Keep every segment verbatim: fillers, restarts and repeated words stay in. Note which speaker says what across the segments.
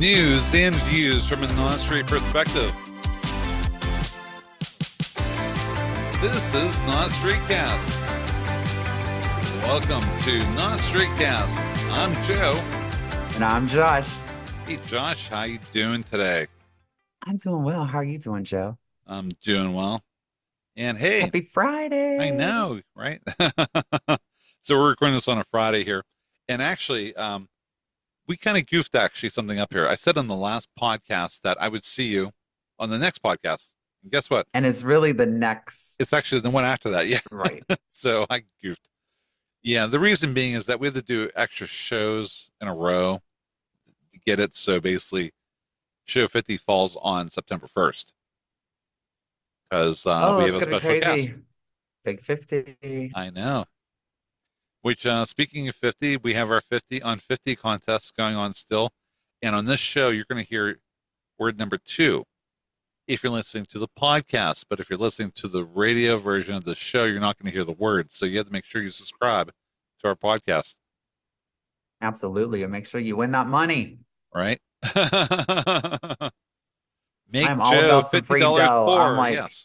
Speaker 1: News and views from a non-straight perspective. This is Not Straight Cast. Welcome to Not Straight Cast. I'm Joe.
Speaker 2: And I'm Josh.
Speaker 1: Hey Josh, how you doing today?
Speaker 2: I'm doing well. How are you doing, Joe?
Speaker 1: I'm doing well. And hey,
Speaker 2: happy Friday.
Speaker 1: I know, right? So we're recording this on a Friday here. And actually, um, we kind of goofed actually something up here. I said on the last podcast that I would see you on the next podcast. And guess what?
Speaker 2: And it's really the next.
Speaker 1: It's actually the one after that. Yeah.
Speaker 2: Right.
Speaker 1: So I goofed. Yeah. The reason being is that we have to do extra shows in a row to get it. So basically, show fifty falls on September first. Because uh,
Speaker 2: oh,
Speaker 1: we have
Speaker 2: it's
Speaker 1: a
Speaker 2: gonna
Speaker 1: special
Speaker 2: be crazy.
Speaker 1: guest.
Speaker 2: Big fifty.
Speaker 1: I know. Which, uh, speaking of fifty, we have our fifty on fifty contests going on still. And on this show, you're going to hear word number two if you're listening to the podcast. But if you're listening to the radio version of the show, you're not going to hear the word. So you have to make sure you subscribe to our podcast.
Speaker 2: Absolutely. And make sure you win that money.
Speaker 1: Right? Make
Speaker 2: I'm all
Speaker 1: Joe
Speaker 2: about some
Speaker 1: fifty
Speaker 2: free
Speaker 1: dollars
Speaker 2: dough.
Speaker 1: poor.
Speaker 2: I'm like,
Speaker 1: Yes.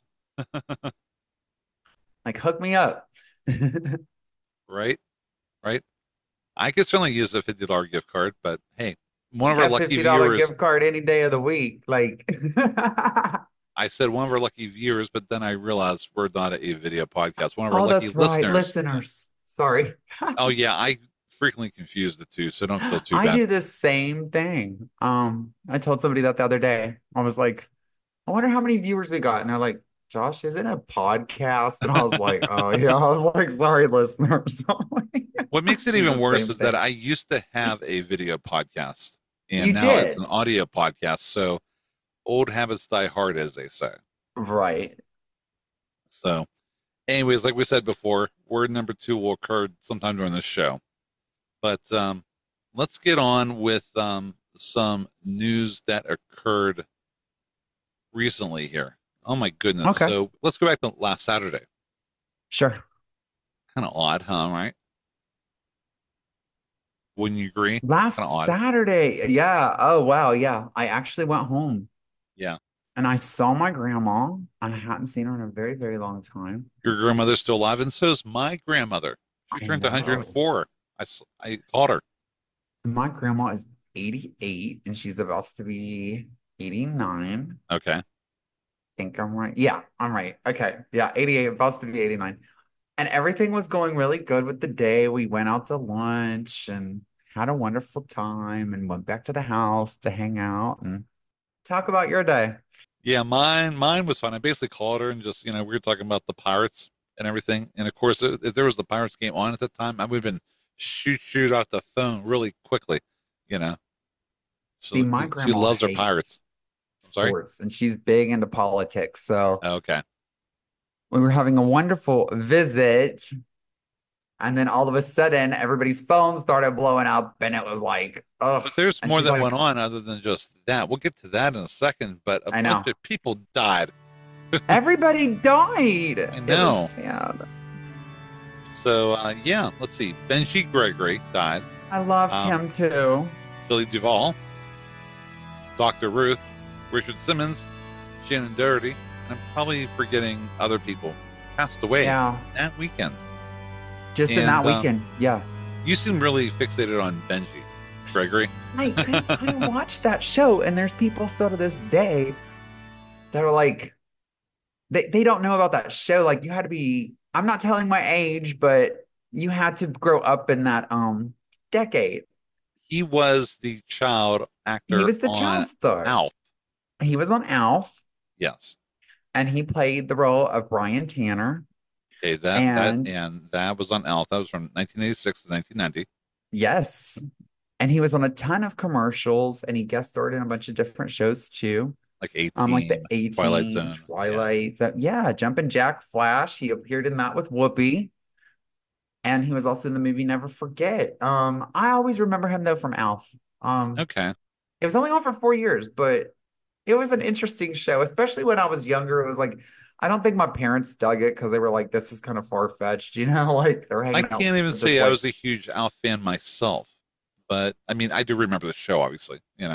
Speaker 2: like, hook me up.
Speaker 1: Right? Right? I could certainly use a fifty dollars gift card, but hey, one of
Speaker 2: Got
Speaker 1: our lucky
Speaker 2: fifty dollars
Speaker 1: viewers.
Speaker 2: gift card any day of the week. Like,
Speaker 1: I said one of our lucky viewers, but then I realized we're not a video podcast. One of our
Speaker 2: oh,
Speaker 1: lucky
Speaker 2: that's right.
Speaker 1: listeners.
Speaker 2: Listeners. Sorry.
Speaker 1: Oh yeah, I frequently confuse the two, so don't feel too
Speaker 2: I
Speaker 1: bad.
Speaker 2: do the same thing. Um, I told somebody that the other day. I was like, I wonder how many viewers we got. And they're like, Josh, is it a podcast? And I was like, oh yeah. I was like, sorry, listeners.
Speaker 1: What makes it
Speaker 2: Do
Speaker 1: even
Speaker 2: the
Speaker 1: worse
Speaker 2: same
Speaker 1: is that
Speaker 2: thing.
Speaker 1: I used to have a video podcast, and
Speaker 2: You
Speaker 1: now
Speaker 2: did.
Speaker 1: it's an audio podcast. So old habits die hard, as they say.
Speaker 2: Right.
Speaker 1: So, anyways, like we said before, word number two will occur sometime during this show. But um, let's get on with um, some news that occurred recently here. Oh my goodness.
Speaker 2: Okay.
Speaker 1: So let's go back to last Saturday.
Speaker 2: Sure.
Speaker 1: Kind of odd, huh? Right? Wouldn't you agree?
Speaker 2: Last
Speaker 1: Kinda odd.
Speaker 2: Saturday. Yeah. Oh, wow. Yeah. I actually went home
Speaker 1: Yeah.
Speaker 2: and I saw my grandma, and I hadn't seen her in a very, very long time.
Speaker 1: Your grandmother's still alive, and so is my grandmother. She
Speaker 2: I
Speaker 1: turned to one hundred
Speaker 2: know.
Speaker 1: four. I, s- I called her.
Speaker 2: My grandma is eighty-eight and she's about to be eighty-nine.
Speaker 1: Okay.
Speaker 2: Think I'm right. Yeah, I'm right. Okay. Yeah, eighty-eight, about to be eighty-nine. And everything was going really good with the day. We went out to lunch and had a wonderful time and went back to the house to hang out and talk about your day.
Speaker 1: Yeah, mine mine was fun. I basically called her and just, you know, we were talking about the Pirates and everything. And of course, if if there was the Pirates game on at the time, I would have been shoot shoot off the phone really quickly, you know.
Speaker 2: See, my
Speaker 1: she
Speaker 2: grandma
Speaker 1: loves her
Speaker 2: hates
Speaker 1: Pirates. Sorry?
Speaker 2: sports and she's big into politics. So
Speaker 1: Okay.
Speaker 2: we were having a wonderful visit. And then all of a sudden, everybody's phones started blowing up, and it was like, ugh.
Speaker 1: But there's
Speaker 2: And
Speaker 1: more
Speaker 2: she's
Speaker 1: that
Speaker 2: like,
Speaker 1: went on other than just that. We'll get to that in a second, but a
Speaker 2: I know.
Speaker 1: bunch of people died.
Speaker 2: Everybody died.
Speaker 1: I
Speaker 2: It
Speaker 1: know.
Speaker 2: was sad.
Speaker 1: So, uh, yeah, let's see. Benji Gregory died.
Speaker 2: I loved
Speaker 1: Um,
Speaker 2: him too.
Speaker 1: Billy Duvall, Doctor Ruth, Richard Simmons, Shannon Doherty, and I'm probably forgetting other people passed away
Speaker 2: Yeah,
Speaker 1: that weekend.
Speaker 2: just in
Speaker 1: and,
Speaker 2: that
Speaker 1: um,
Speaker 2: weekend. Yeah.
Speaker 1: You seem really fixated on Benji Gregory.
Speaker 2: I, 'cause I watched that show, and there's people still to this day that are like, they, they don't know about that show. Like, you had to be, I'm not telling my age, but you had to grow up in that um decade.
Speaker 1: He was the child actor
Speaker 2: He was the
Speaker 1: on
Speaker 2: child star.
Speaker 1: Alf.
Speaker 2: He was on Alf,
Speaker 1: Yes.
Speaker 2: and he played the role of Brian Tanner.
Speaker 1: Okay, that,
Speaker 2: And-
Speaker 1: that and that was on Alf. That was from nineteen eighty-six to nineteen ninety.
Speaker 2: Yes. And he was on a ton of commercials, and he guest starred in a bunch of different shows too.
Speaker 1: Like eighteen.
Speaker 2: Um, like the eighteen,
Speaker 1: Twilight Zone.
Speaker 2: Twilight. Zone. Yeah, Jumpin' Jack Flash. He appeared in that with Whoopi. And he was also in the movie Never Forget. Um, I always remember him though from Alf. Um,
Speaker 1: Okay.
Speaker 2: it was only on for four years, but it was an interesting show, especially when I was younger. It was like, I don't think my parents dug it because they were like, this is kind of far-fetched, you know, like they're
Speaker 1: I
Speaker 2: hanging out
Speaker 1: can't even
Speaker 2: with
Speaker 1: say
Speaker 2: this,
Speaker 1: I
Speaker 2: like-
Speaker 1: was a huge Alf fan myself, but I mean, I do remember the show, obviously, you know.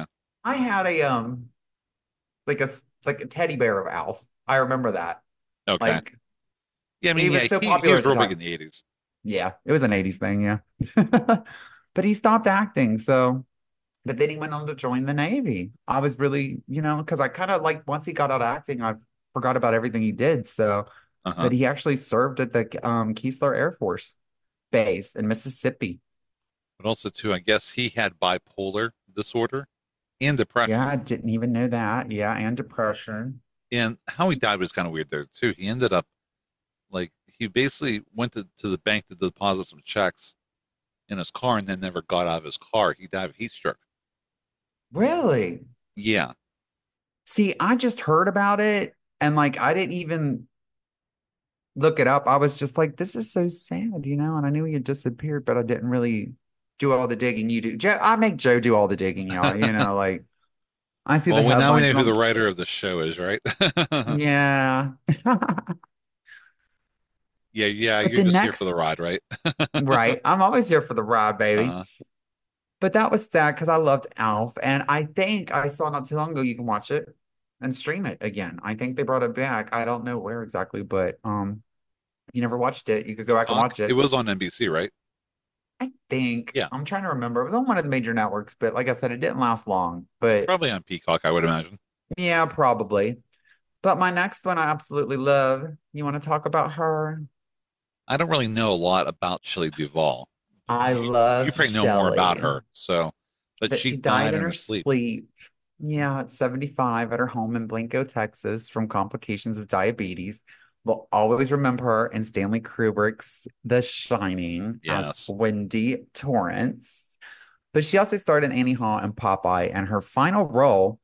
Speaker 2: I had a um like a s- like a teddy bear of Alf. I remember that.
Speaker 1: Okay.
Speaker 2: Like
Speaker 1: Yeah, I
Speaker 2: he
Speaker 1: mean, yeah,
Speaker 2: was so
Speaker 1: he, he
Speaker 2: popular
Speaker 1: was
Speaker 2: at the
Speaker 1: real big
Speaker 2: time.
Speaker 1: in the eighties.
Speaker 2: Yeah, it was an eighties thing, yeah. But he stopped acting, so but then he went on to join the Navy. I was really, you know, because I kind of like once he got out of acting, I forgot about everything he did. So,
Speaker 1: Uh-huh.
Speaker 2: but he actually served at the um, Keesler Air Force Base in Mississippi.
Speaker 1: But also, too, I guess he had bipolar disorder and depression.
Speaker 2: Yeah, I didn't even know that. Yeah, and depression.
Speaker 1: And how he died was kind of weird there, too. He ended up, like, he basically went to, to the bank to deposit some checks in his car and then never got out of his car. He died of heat stroke.
Speaker 2: Really?
Speaker 1: Yeah.
Speaker 2: See, I just heard about it and like I didn't even look it up. I was just like, this is so sad, you know, and I knew he had disappeared, but I didn't really do all the digging you do. Joe, I make Joe do all the digging, y'all, you know, like I see the
Speaker 1: Well, we now we
Speaker 2: headlines
Speaker 1: know
Speaker 2: and
Speaker 1: who the
Speaker 2: I'm
Speaker 1: writer of the show is, right?
Speaker 2: yeah.
Speaker 1: Yeah, yeah,
Speaker 2: But
Speaker 1: you're
Speaker 2: the
Speaker 1: just here for
Speaker 2: next,
Speaker 1: the ride, right?
Speaker 2: right, I'm always here for the ride, baby.
Speaker 1: Uh,
Speaker 2: But that was sad because I loved Alf, and I think I saw not too long ago you can watch it and stream it again. I think they brought it back. I don't know where exactly, but um, you never watched it. You could go back and
Speaker 1: Talk.
Speaker 2: watch
Speaker 1: It
Speaker 2: it.
Speaker 1: was on N B C, right?
Speaker 2: I think
Speaker 1: Yeah,
Speaker 2: I'm trying to remember. It was on one of the major networks, but like I said, it didn't last long.
Speaker 1: it's
Speaker 2: But
Speaker 1: probably on Peacock, I would imagine.
Speaker 2: yeah, probably. But my next one I absolutely love. You want to talk about her?
Speaker 1: I don't really know a lot about Shelley Duvall.
Speaker 2: I
Speaker 1: You, you
Speaker 2: love
Speaker 1: probably know more about
Speaker 2: Shelley.
Speaker 1: her. So, but
Speaker 2: But
Speaker 1: she
Speaker 2: she died
Speaker 1: died
Speaker 2: in
Speaker 1: in her
Speaker 2: her
Speaker 1: sleep.
Speaker 2: sleep. Yeah, at seventy-five at her home in Blanco, Texas, from complications of diabetes. We'll always remember her in Stanley Kubrick's The Shining as
Speaker 1: Yes,
Speaker 2: Wendy Torrance. But she also starred in Annie Hall and Popeye, and her final role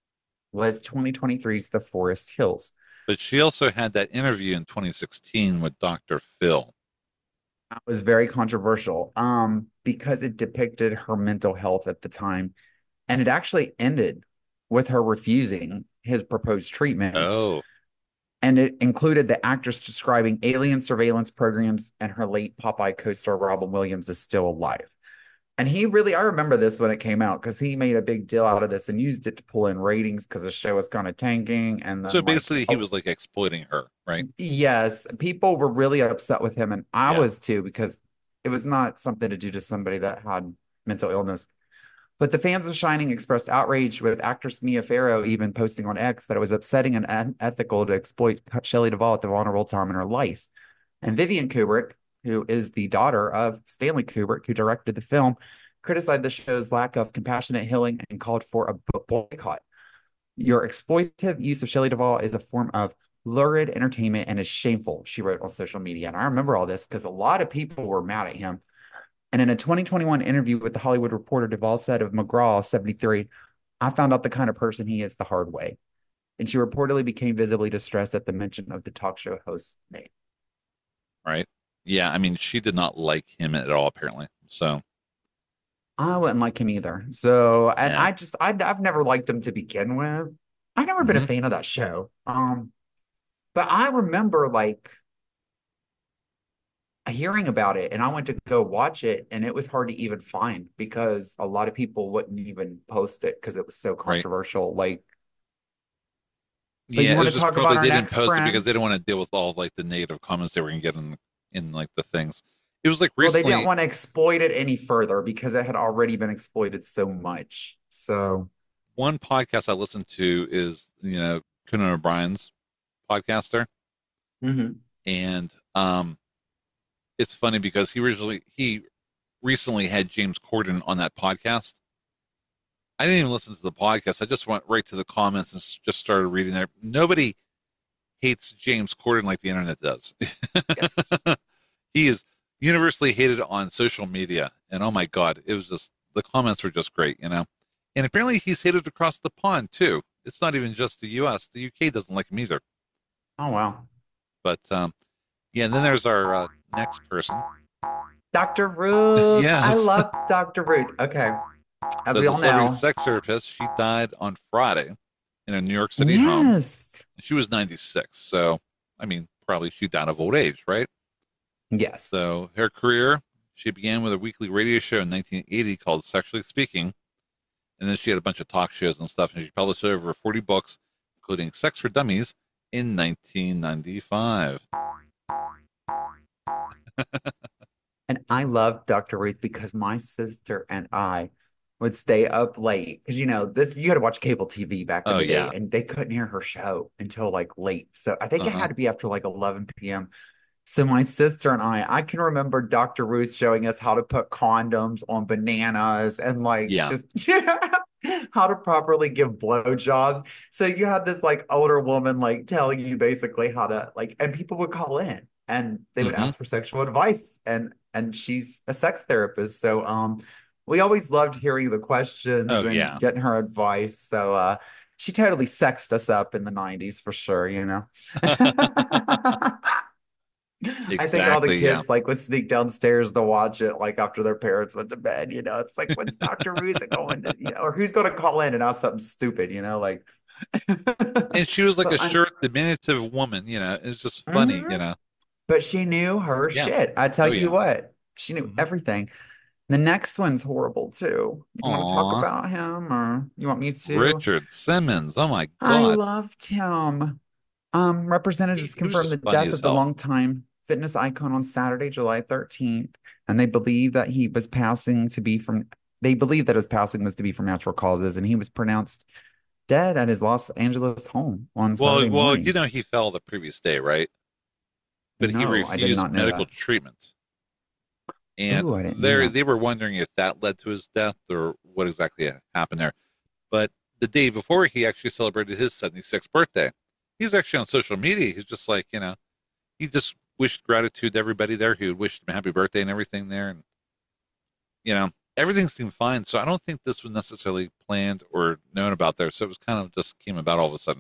Speaker 2: was twenty twenty-three's The Forest Hills.
Speaker 1: but she also had that interview in twenty sixteen with doctor Phil.
Speaker 2: That was very controversial um, because it depicted her mental health at the time. And it actually ended with her refusing his proposed treatment.
Speaker 1: Oh,
Speaker 2: And it included the actress describing alien surveillance programs and her late Popeye co star Robin Williams is still alive. And he really, I remember this when it came out because he made a big deal out of this and used it to pull in ratings because the show was kind of tanking. And
Speaker 1: so
Speaker 2: then, like,
Speaker 1: basically, he
Speaker 2: oh,
Speaker 1: was like exploiting her, right?
Speaker 2: yes, people were really upset with him. And I
Speaker 1: Yeah,
Speaker 2: was too because it was not something to do to somebody that had mental illness. But the fans of Shining expressed outrage, with actress Mia Farrow even posting on X that it was upsetting and unethical to exploit Shelley Duvall at the vulnerable time in her life. And Vivian Kubrick, who is the daughter of Stanley Kubrick, who directed the film, criticized the show's lack of compassionate healing and called for a boycott. Your exploitative use of Shelley Duvall is a form of lurid entertainment and is shameful, she wrote on social media. And I remember all this because a lot of people were mad at him. And in a twenty twenty-one interview with the Hollywood Reporter, Duvall said of McGraw, seventy-three, I found out the kind of person he is the hard way. And she reportedly became visibly distressed at the mention of the talk show host's name.
Speaker 1: right. Yeah, I mean, she did not like him at all, apparently. So,
Speaker 2: I wouldn't like him either. So, and
Speaker 1: yeah.
Speaker 2: I just, I, I've never liked him to begin with. I've never been a
Speaker 1: Hmm.
Speaker 2: fan of that show. Um, but I remember like hearing about it and I went to go watch it and it was hard to even find because a lot of people wouldn't even post it because it was so
Speaker 1: Right.
Speaker 2: controversial. Like, but
Speaker 1: Yeah,
Speaker 2: you
Speaker 1: it
Speaker 2: want
Speaker 1: was
Speaker 2: to
Speaker 1: just
Speaker 2: talk about
Speaker 1: probably
Speaker 2: our
Speaker 1: they didn't
Speaker 2: next
Speaker 1: post it because
Speaker 2: friend?
Speaker 1: they didn't want to deal with all like the negative comments they were going to get in in like the things. It was like
Speaker 2: Well, they didn't
Speaker 1: recently
Speaker 2: want to exploit it any further because it had already been exploited so much. So,
Speaker 1: one podcast I listened to is, you know, Conan O'Brien's podcaster.
Speaker 2: mhm.
Speaker 1: And um it's funny because he originally he recently had James Corden on that podcast. I didn't even listen to the podcast. I just went right to the comments and just started reading there. Nobody hates James Corden like the internet does.
Speaker 2: Yes.
Speaker 1: He is universally hated on social media. And oh my God, it was just, the comments were just great, you know? And apparently he's hated across the pond too. It's not even just the U S. The U K doesn't like him either.
Speaker 2: Oh, wow.
Speaker 1: But um, yeah, and then there's our uh, next person.
Speaker 2: doctor Ruth. I
Speaker 1: Yes.
Speaker 2: love doctor Ruth. Okay. As
Speaker 1: So
Speaker 2: we
Speaker 1: the
Speaker 2: all
Speaker 1: celebrity
Speaker 2: know,
Speaker 1: sex therapist, she died on Friday in a New York City home.
Speaker 2: yes.
Speaker 1: She was ninety-six. So, I mean, probably she died of old age, right?
Speaker 2: Yes.
Speaker 1: So her career, she began with a weekly radio show in nineteen eighty called Sexually Speaking. And then she had a bunch of talk shows and stuff, and she published over forty books, including Sex for Dummies in nineteen ninety-five.
Speaker 2: And I loved doctor Ruth because my sister and I would stay up late because you know this you had to watch cable T V back in
Speaker 1: Oh
Speaker 2: the day,
Speaker 1: yeah.
Speaker 2: and they couldn't hear her show until like late. So I think it
Speaker 1: Uh-huh.
Speaker 2: had to be after like eleven p m. So my sister and I, I can remember doctor Ruth showing us how to put condoms on bananas and like
Speaker 1: Yeah.
Speaker 2: just how to properly give blowjobs. So you had this like older woman like telling you basically how to like, and people would call in and they would
Speaker 1: Hmm.
Speaker 2: ask for sexual advice, and and she's a sex therapist. So um, we always loved hearing the questions
Speaker 1: Oh
Speaker 2: and
Speaker 1: yeah.
Speaker 2: getting her advice. So uh, she totally sexed us up in the nineties for sure, you know. I think all the
Speaker 1: Exactly. Yeah.
Speaker 2: kids like would sneak downstairs to watch it like after their parents went to bed, you know. It's like when's doctor Ruth going to, you know, or who's going to call in and ask something stupid, you know, like
Speaker 1: And she was like
Speaker 2: but
Speaker 1: a
Speaker 2: I,
Speaker 1: short, diminutive woman. You know, it's just funny. You
Speaker 2: mhm.
Speaker 1: know.
Speaker 2: But she knew her
Speaker 1: Yeah.
Speaker 2: shit. I tell
Speaker 1: Oh
Speaker 2: you
Speaker 1: yeah.
Speaker 2: what, she knew
Speaker 1: Hmm.
Speaker 2: everything. The next one's horrible too. You want to talk
Speaker 1: Aw,
Speaker 2: about him or you want me to?
Speaker 1: Richard Simmons. Oh my
Speaker 2: I
Speaker 1: God.
Speaker 2: loved him. Um,
Speaker 1: He,
Speaker 2: representatives
Speaker 1: he was
Speaker 2: confirmed the
Speaker 1: just funny
Speaker 2: death
Speaker 1: as
Speaker 2: of the
Speaker 1: hell.
Speaker 2: longtime fitness icon on Saturday, July thirteenth, and they believe that he was passing to be from they believe that his passing was to be from natural causes, and he was pronounced dead at his Los Angeles home on
Speaker 1: Well,
Speaker 2: Saturday
Speaker 1: well, you
Speaker 2: morning.
Speaker 1: know, he fell the previous day, right? But he
Speaker 2: No, I did
Speaker 1: refused
Speaker 2: not know
Speaker 1: medical
Speaker 2: that.
Speaker 1: treatment. And
Speaker 2: Ooh, I didn't know
Speaker 1: they
Speaker 2: that.
Speaker 1: they were wondering if that led to his death or what exactly had happened there. But the day before, he actually celebrated his seventy-sixth birthday. He's actually on social media. He's just like, you know, he just wished gratitude to everybody there who wished him happy birthday and everything there. And, you know, everything seemed fine. So I don't think this was necessarily planned or known about there. So it was kind of just came about all of a sudden.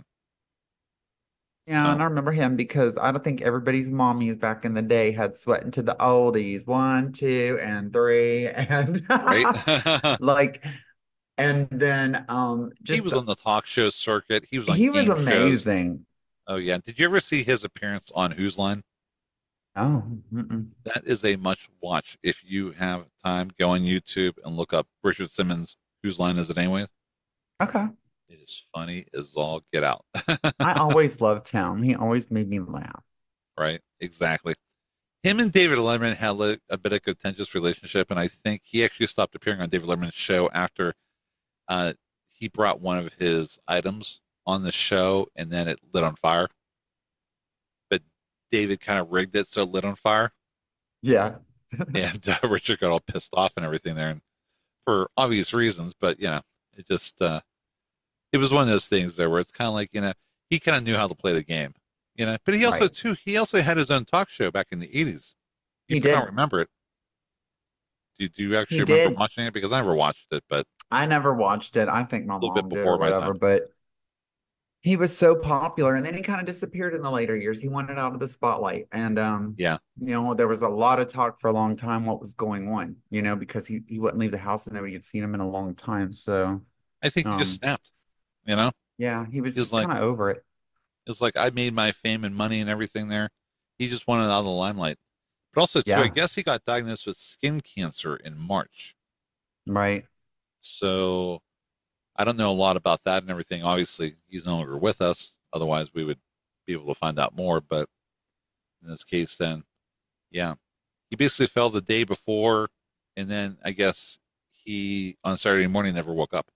Speaker 2: Yeah, and
Speaker 1: So,
Speaker 2: I remember him because I don't think everybody's mommies back in the day had sweat into the oldies, one, two, and three, and
Speaker 1: right.
Speaker 2: like, and then um,
Speaker 1: He
Speaker 2: just
Speaker 1: was on the talk show circuit. He was on
Speaker 2: he was
Speaker 1: game shows.
Speaker 2: amazing.
Speaker 1: Oh, yeah. Did you ever see his appearance on Who's Line?
Speaker 2: Oh, mm-mm.
Speaker 1: That is a much watch. If you have time, go on YouTube and look up Richard Simmons. Whose line is it anyway?
Speaker 2: Okay.
Speaker 1: It is funny as all get out.
Speaker 2: I always loved him. He always made me laugh.
Speaker 1: Right? Exactly. Him and David Letterman had a, a bit of a contentious relationship, and I think he actually stopped appearing on David Letterman's show after uh, he brought one of his items on the show, and then it lit on fire. But David kind of rigged it so it lit on fire,
Speaker 2: Yeah.
Speaker 1: and uh, Richard got all pissed off and everything there, and for obvious reasons. But you know, it just uh, it was one of those things there where it's kind of like, you know, he kind of knew how to play the game, you know. But he also
Speaker 2: Right.
Speaker 1: too he also had his own talk show back in the eighties. You
Speaker 2: He
Speaker 1: probably don't
Speaker 2: did.
Speaker 1: remember it. Do, do you
Speaker 2: He
Speaker 1: actually remember
Speaker 2: did.
Speaker 1: watching it? Because I never watched it, but
Speaker 2: I never watched it. I think my
Speaker 1: a little bit
Speaker 2: mom did or
Speaker 1: before my
Speaker 2: whatever,
Speaker 1: time.
Speaker 2: but he was so popular and then he kind of disappeared in the later years. He wanted out of the spotlight. And um,
Speaker 1: Yeah,
Speaker 2: you know, there was a lot of talk for a long time what was going on, you know, because he, he wouldn't leave the house and nobody had seen him in a long time. So
Speaker 1: I think he just
Speaker 2: um
Speaker 1: snapped. You know,
Speaker 2: yeah, he was
Speaker 1: he's
Speaker 2: just
Speaker 1: like
Speaker 2: kind of over it.
Speaker 1: it's like I made my fame and money and everything there. He just wanted out of the limelight. But also too, I
Speaker 2: Yeah,
Speaker 1: guess he got diagnosed with skin cancer in March.
Speaker 2: right.
Speaker 1: So I don't know a lot about that and everything. Obviously, he's no longer with us. Otherwise, we would be able to find out more. But in this case, then, yeah, he basically fell the day before, and then I guess he on Saturday morning never woke up.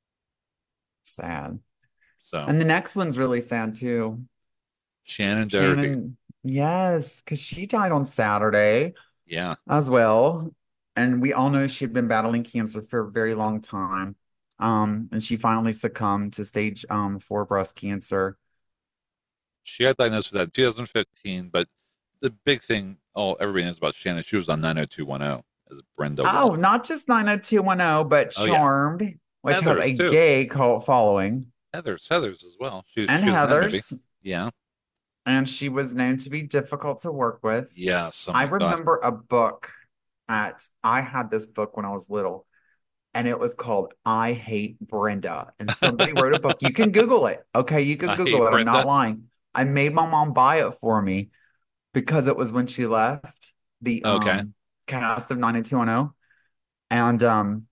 Speaker 2: Sad.
Speaker 1: So
Speaker 2: And the next one's really sad too.
Speaker 1: Shannon Doherty,
Speaker 2: Shannon, yes, because she died on Saturday
Speaker 1: yeah,
Speaker 2: as well. And we all know she'd been battling cancer for a very long time. Um, and she finally succumbed to stage um four breast cancer.
Speaker 1: she got diagnosed with that in two thousand fifteen. But the big thing, oh, everybody knows about Shannon. She was on nine oh two one oh as Brenda
Speaker 2: Oh,
Speaker 1: Walton.
Speaker 2: not just nine oh two one oh, but
Speaker 1: Oh yeah,
Speaker 2: Charmed, which has
Speaker 1: Heather's
Speaker 2: a
Speaker 1: too.
Speaker 2: gay cult following,
Speaker 1: Heather's Heather's as well. She
Speaker 2: and
Speaker 1: she was in that movie.
Speaker 2: Heather's.
Speaker 1: Yeah.
Speaker 2: And she was known to be difficult to work with.
Speaker 1: Yes. Oh
Speaker 2: I
Speaker 1: my God.
Speaker 2: remember a book at, I had this book when I was little, and it was called I Hate Brenda. And somebody wrote a book. You can Google it. Okay, you can
Speaker 1: I
Speaker 2: Google
Speaker 1: hate
Speaker 2: it. I'm not
Speaker 1: Brenda.
Speaker 2: lying. I made my mom buy it for me because it was when she left the
Speaker 1: Okay.
Speaker 2: um cast of nine oh two one oh. And um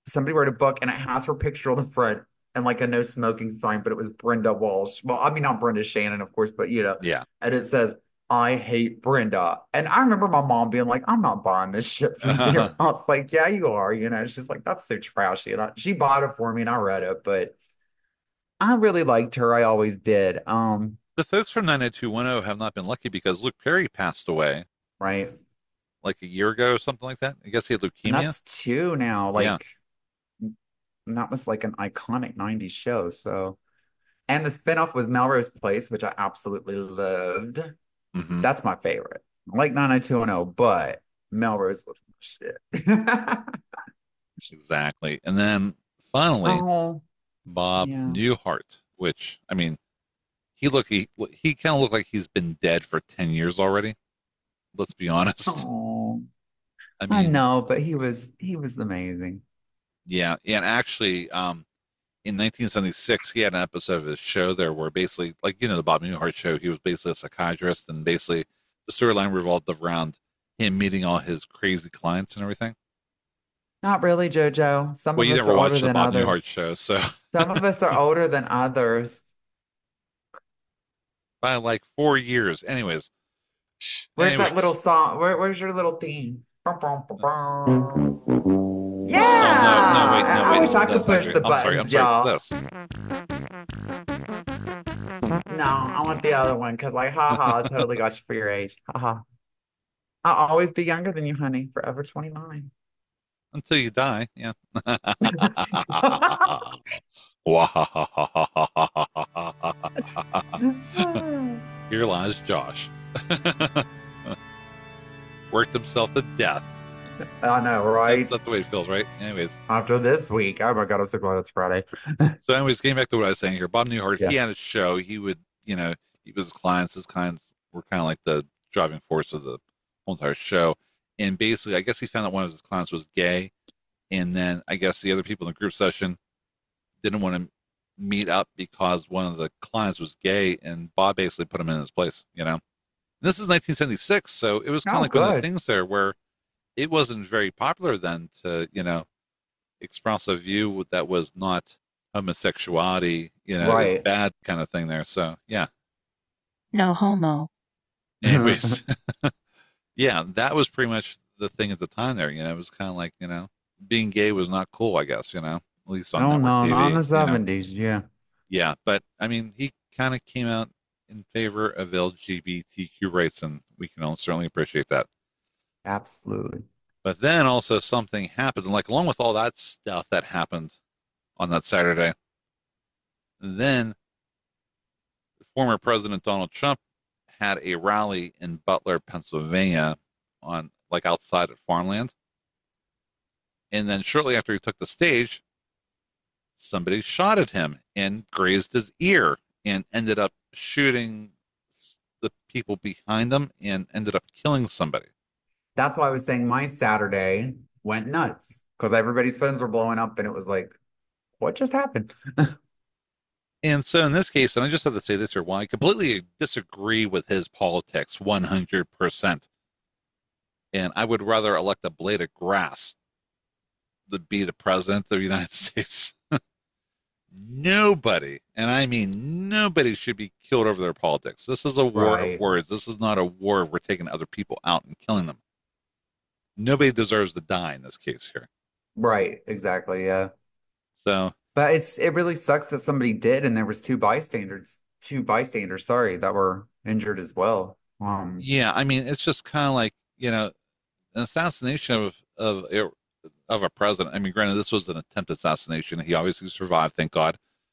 Speaker 2: somebody wrote a book and it has her picture on the front and like a no smoking sign, but it was Brenda Walsh. Well, I mean, not Brenda Shannon, of course, but you know,
Speaker 1: Yeah.
Speaker 2: and it says, I hate Brenda. And I remember my mom being like, I'm not buying this shit from you. I was like, yeah, you are. You know, she's like, that's so trashy. And I, she bought it for me and I read it, but I really liked her. I always did. Um,
Speaker 1: The folks from nine oh two one oh have not been lucky because Luke Perry passed away
Speaker 2: right.
Speaker 1: like a year ago or something like that. I guess he had
Speaker 2: And
Speaker 1: leukemia.
Speaker 2: that's two now.
Speaker 1: Yeah.
Speaker 2: Like, and that was like an iconic nineties show. So, and the spinoff was Melrose Place, which I absolutely loved.
Speaker 1: Hmm.
Speaker 2: That's my favorite. I like nine oh two one oh, but Melrose was my shit.
Speaker 1: Exactly. And then finally,
Speaker 2: Oh,
Speaker 1: Bob
Speaker 2: yeah.
Speaker 1: Newhart, which, I mean, he look he he kind of looked like he's been dead for ten years already. Let's be honest.
Speaker 2: Oh,
Speaker 1: I
Speaker 2: I
Speaker 1: mean,
Speaker 2: know, but he was he was amazing.
Speaker 1: yeah, and actually, um, in nineteen seventy-six, he had an episode of his show there where basically, like, you know, the Bob Newhart show, he was basically a psychiatrist, and basically the storyline revolved around him meeting all his crazy clients and everything.
Speaker 2: Not really, JoJo. Some
Speaker 1: Well,
Speaker 2: of
Speaker 1: you
Speaker 2: us
Speaker 1: never
Speaker 2: are older
Speaker 1: watched the
Speaker 2: than
Speaker 1: Bob Newhart
Speaker 2: others.
Speaker 1: show, so
Speaker 2: Some of us are older than others.
Speaker 1: by like four years. Anyways,
Speaker 2: Where's that little
Speaker 1: anyways.
Speaker 2: song? Where, where's your little theme? Bum, bum, bum,
Speaker 1: Oh no, no, wait,
Speaker 2: Yeah,
Speaker 1: no,
Speaker 2: I, I
Speaker 1: wait,
Speaker 2: wish
Speaker 1: it's
Speaker 2: I
Speaker 1: this
Speaker 2: could push
Speaker 1: actually.
Speaker 2: the
Speaker 1: I'm sorry, I'm
Speaker 2: buttons,
Speaker 1: sorry, it's
Speaker 2: y'all.
Speaker 1: this.
Speaker 2: No, I want the other one because, like, haha, I totally got you for your age. Haha. I'll always be younger than you, honey. Forever twenty-nine.
Speaker 1: Until you die, yeah. Here lies Josh. Worked himself to death.
Speaker 2: I know, right?
Speaker 1: That's, that's the way it feels, right? Anyways,
Speaker 2: After this week. Oh my God, I'm so glad it's Friday.
Speaker 1: so anyways, getting back to what I was saying here, Bob Newhart,
Speaker 2: Yeah.
Speaker 1: he had a show. He would, you know, he was his clients. His clients were kind of like the driving force of the whole entire show. And basically, I guess he found out one of his clients was gay, and then I guess the other people in the group session didn't want to meet up because one of the clients was gay, and Bob basically put him in his place. You know, and this is nineteen seventy-six, so it was kind of
Speaker 2: Oh,
Speaker 1: like one of those
Speaker 2: good.
Speaker 1: things there where it wasn't very popular then to, you know, express a view that was not homosexuality, you know, is
Speaker 2: Right.
Speaker 1: bad kind of thing there. So yeah.
Speaker 3: No homo.
Speaker 1: Anyways, yeah, that was pretty much the thing at the time there. You know, it was kind of like, you know, being gay was not cool, I guess, you know, at least on
Speaker 2: Oh
Speaker 1: network
Speaker 2: no, not in the
Speaker 1: T V, you know.
Speaker 2: seventies. Yeah.
Speaker 1: Yeah, but I mean, he kind of came out in favor of L G B T Q rights, and we can all certainly appreciate that.
Speaker 2: Absolutely.
Speaker 1: But then also something happened, and like along with all that stuff that happened on that Saturday, then former President Donald Trump had a rally in Butler, Pennsylvania, on like outside of farmland. And then shortly after he took the stage, somebody shot at him and grazed his ear and ended up shooting the people behind him and ended up killing somebody.
Speaker 2: That's why I was saying my Saturday went nuts because everybody's phones were blowing up and it was like, what just happened?
Speaker 1: And so in this case, and I just have to say this here, while I completely disagree with his politics one hundred percent, and I would rather elect a blade of grass to be the president of the United States. Nobody, and I mean nobody, should be killed over their politics. This is a war
Speaker 2: Right.
Speaker 1: of words. This is not a war of we're taking other people out and killing them. Nobody deserves to die in this case here.
Speaker 2: Right, exactly, yeah.
Speaker 1: So
Speaker 2: But it's it really sucks that somebody did and there was two bystanders, two bystanders, sorry, that were injured as well. Um,
Speaker 1: yeah, I mean it's just kind of like, you know, an assassination of of a, of a president. I mean, granted, this was an attempted assassination. He obviously survived, thank God.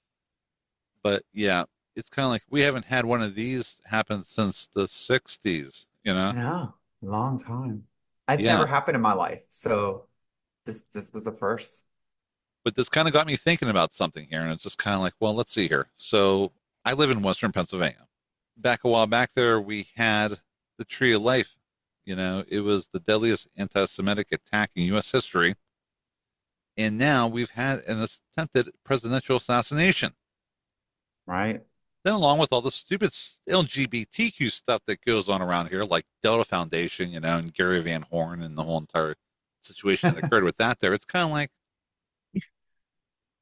Speaker 1: But yeah, it's kind of like we haven't had one of these happen since the sixties, you know?
Speaker 2: I know, long time. It's
Speaker 1: Yeah.
Speaker 2: never happened in my life, so this this was the first.
Speaker 1: But this kind of got me thinking about something here. And it's just kind of like, well, let's see here. So I live in Western Pennsylvania. Back a while back there, we had the Tree of Life. You know, it was the deadliest anti Semitic attack in U S history. And now we've had an attempted presidential assassination.
Speaker 2: Right?
Speaker 1: Then, along with all the stupid L G B T Q stuff that goes on around here, like Delta Foundation, you know, and Gary Van Horn and the whole entire situation that occurred with that there, it's kind of like,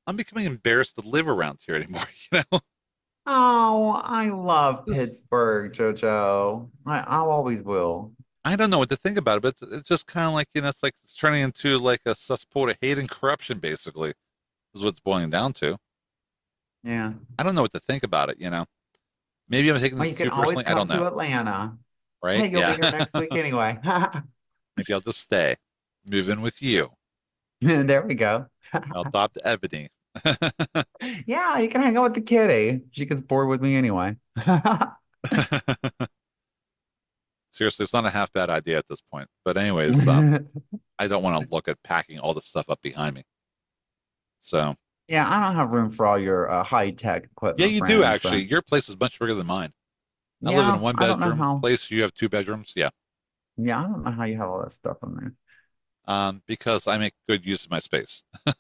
Speaker 1: I'm becoming embarrassed to live around here anymore. You know,
Speaker 2: Oh, I love
Speaker 1: Just-
Speaker 2: Pittsburgh, JoJo. I, I always will.
Speaker 1: I don't know what to think about it, but it's, it's just kind of like, you know, it's like it's turning into like a cesspool of hate and corruption, basically, is what it's boiling down to.
Speaker 2: Yeah.
Speaker 1: I don't know what to think about it. You know, maybe I'm taking
Speaker 2: Well,
Speaker 1: this
Speaker 2: you can
Speaker 1: too
Speaker 2: always
Speaker 1: personally. I
Speaker 2: come
Speaker 1: don't
Speaker 2: to
Speaker 1: know.
Speaker 2: Atlanta.
Speaker 1: Right?
Speaker 2: Hey, you'll be
Speaker 1: Yeah.
Speaker 2: here next week anyway.
Speaker 1: Maybe I'll just stay, move in with you.
Speaker 2: There we go.
Speaker 1: I'll adopt Ebony.
Speaker 2: Yeah, you can hang out with the kitty. She gets bored with me anyway.
Speaker 1: Seriously, it's not a half bad idea at this point. But anyways, um, I don't want to look at packing all the stuff up behind me. So
Speaker 2: Yeah, I don't have room for all your uh, high-tech
Speaker 1: yeah,
Speaker 2: equipment,
Speaker 1: you do
Speaker 2: friends. So
Speaker 1: actually. Your place is much bigger than mine. I live in a
Speaker 2: yeah,
Speaker 1: one
Speaker 2: I don't know
Speaker 1: bedroom
Speaker 2: how.
Speaker 1: place. You have two bedrooms. Yeah.
Speaker 2: Yeah, I don't know how you have all that stuff in
Speaker 1: Um, because I make good use of my space.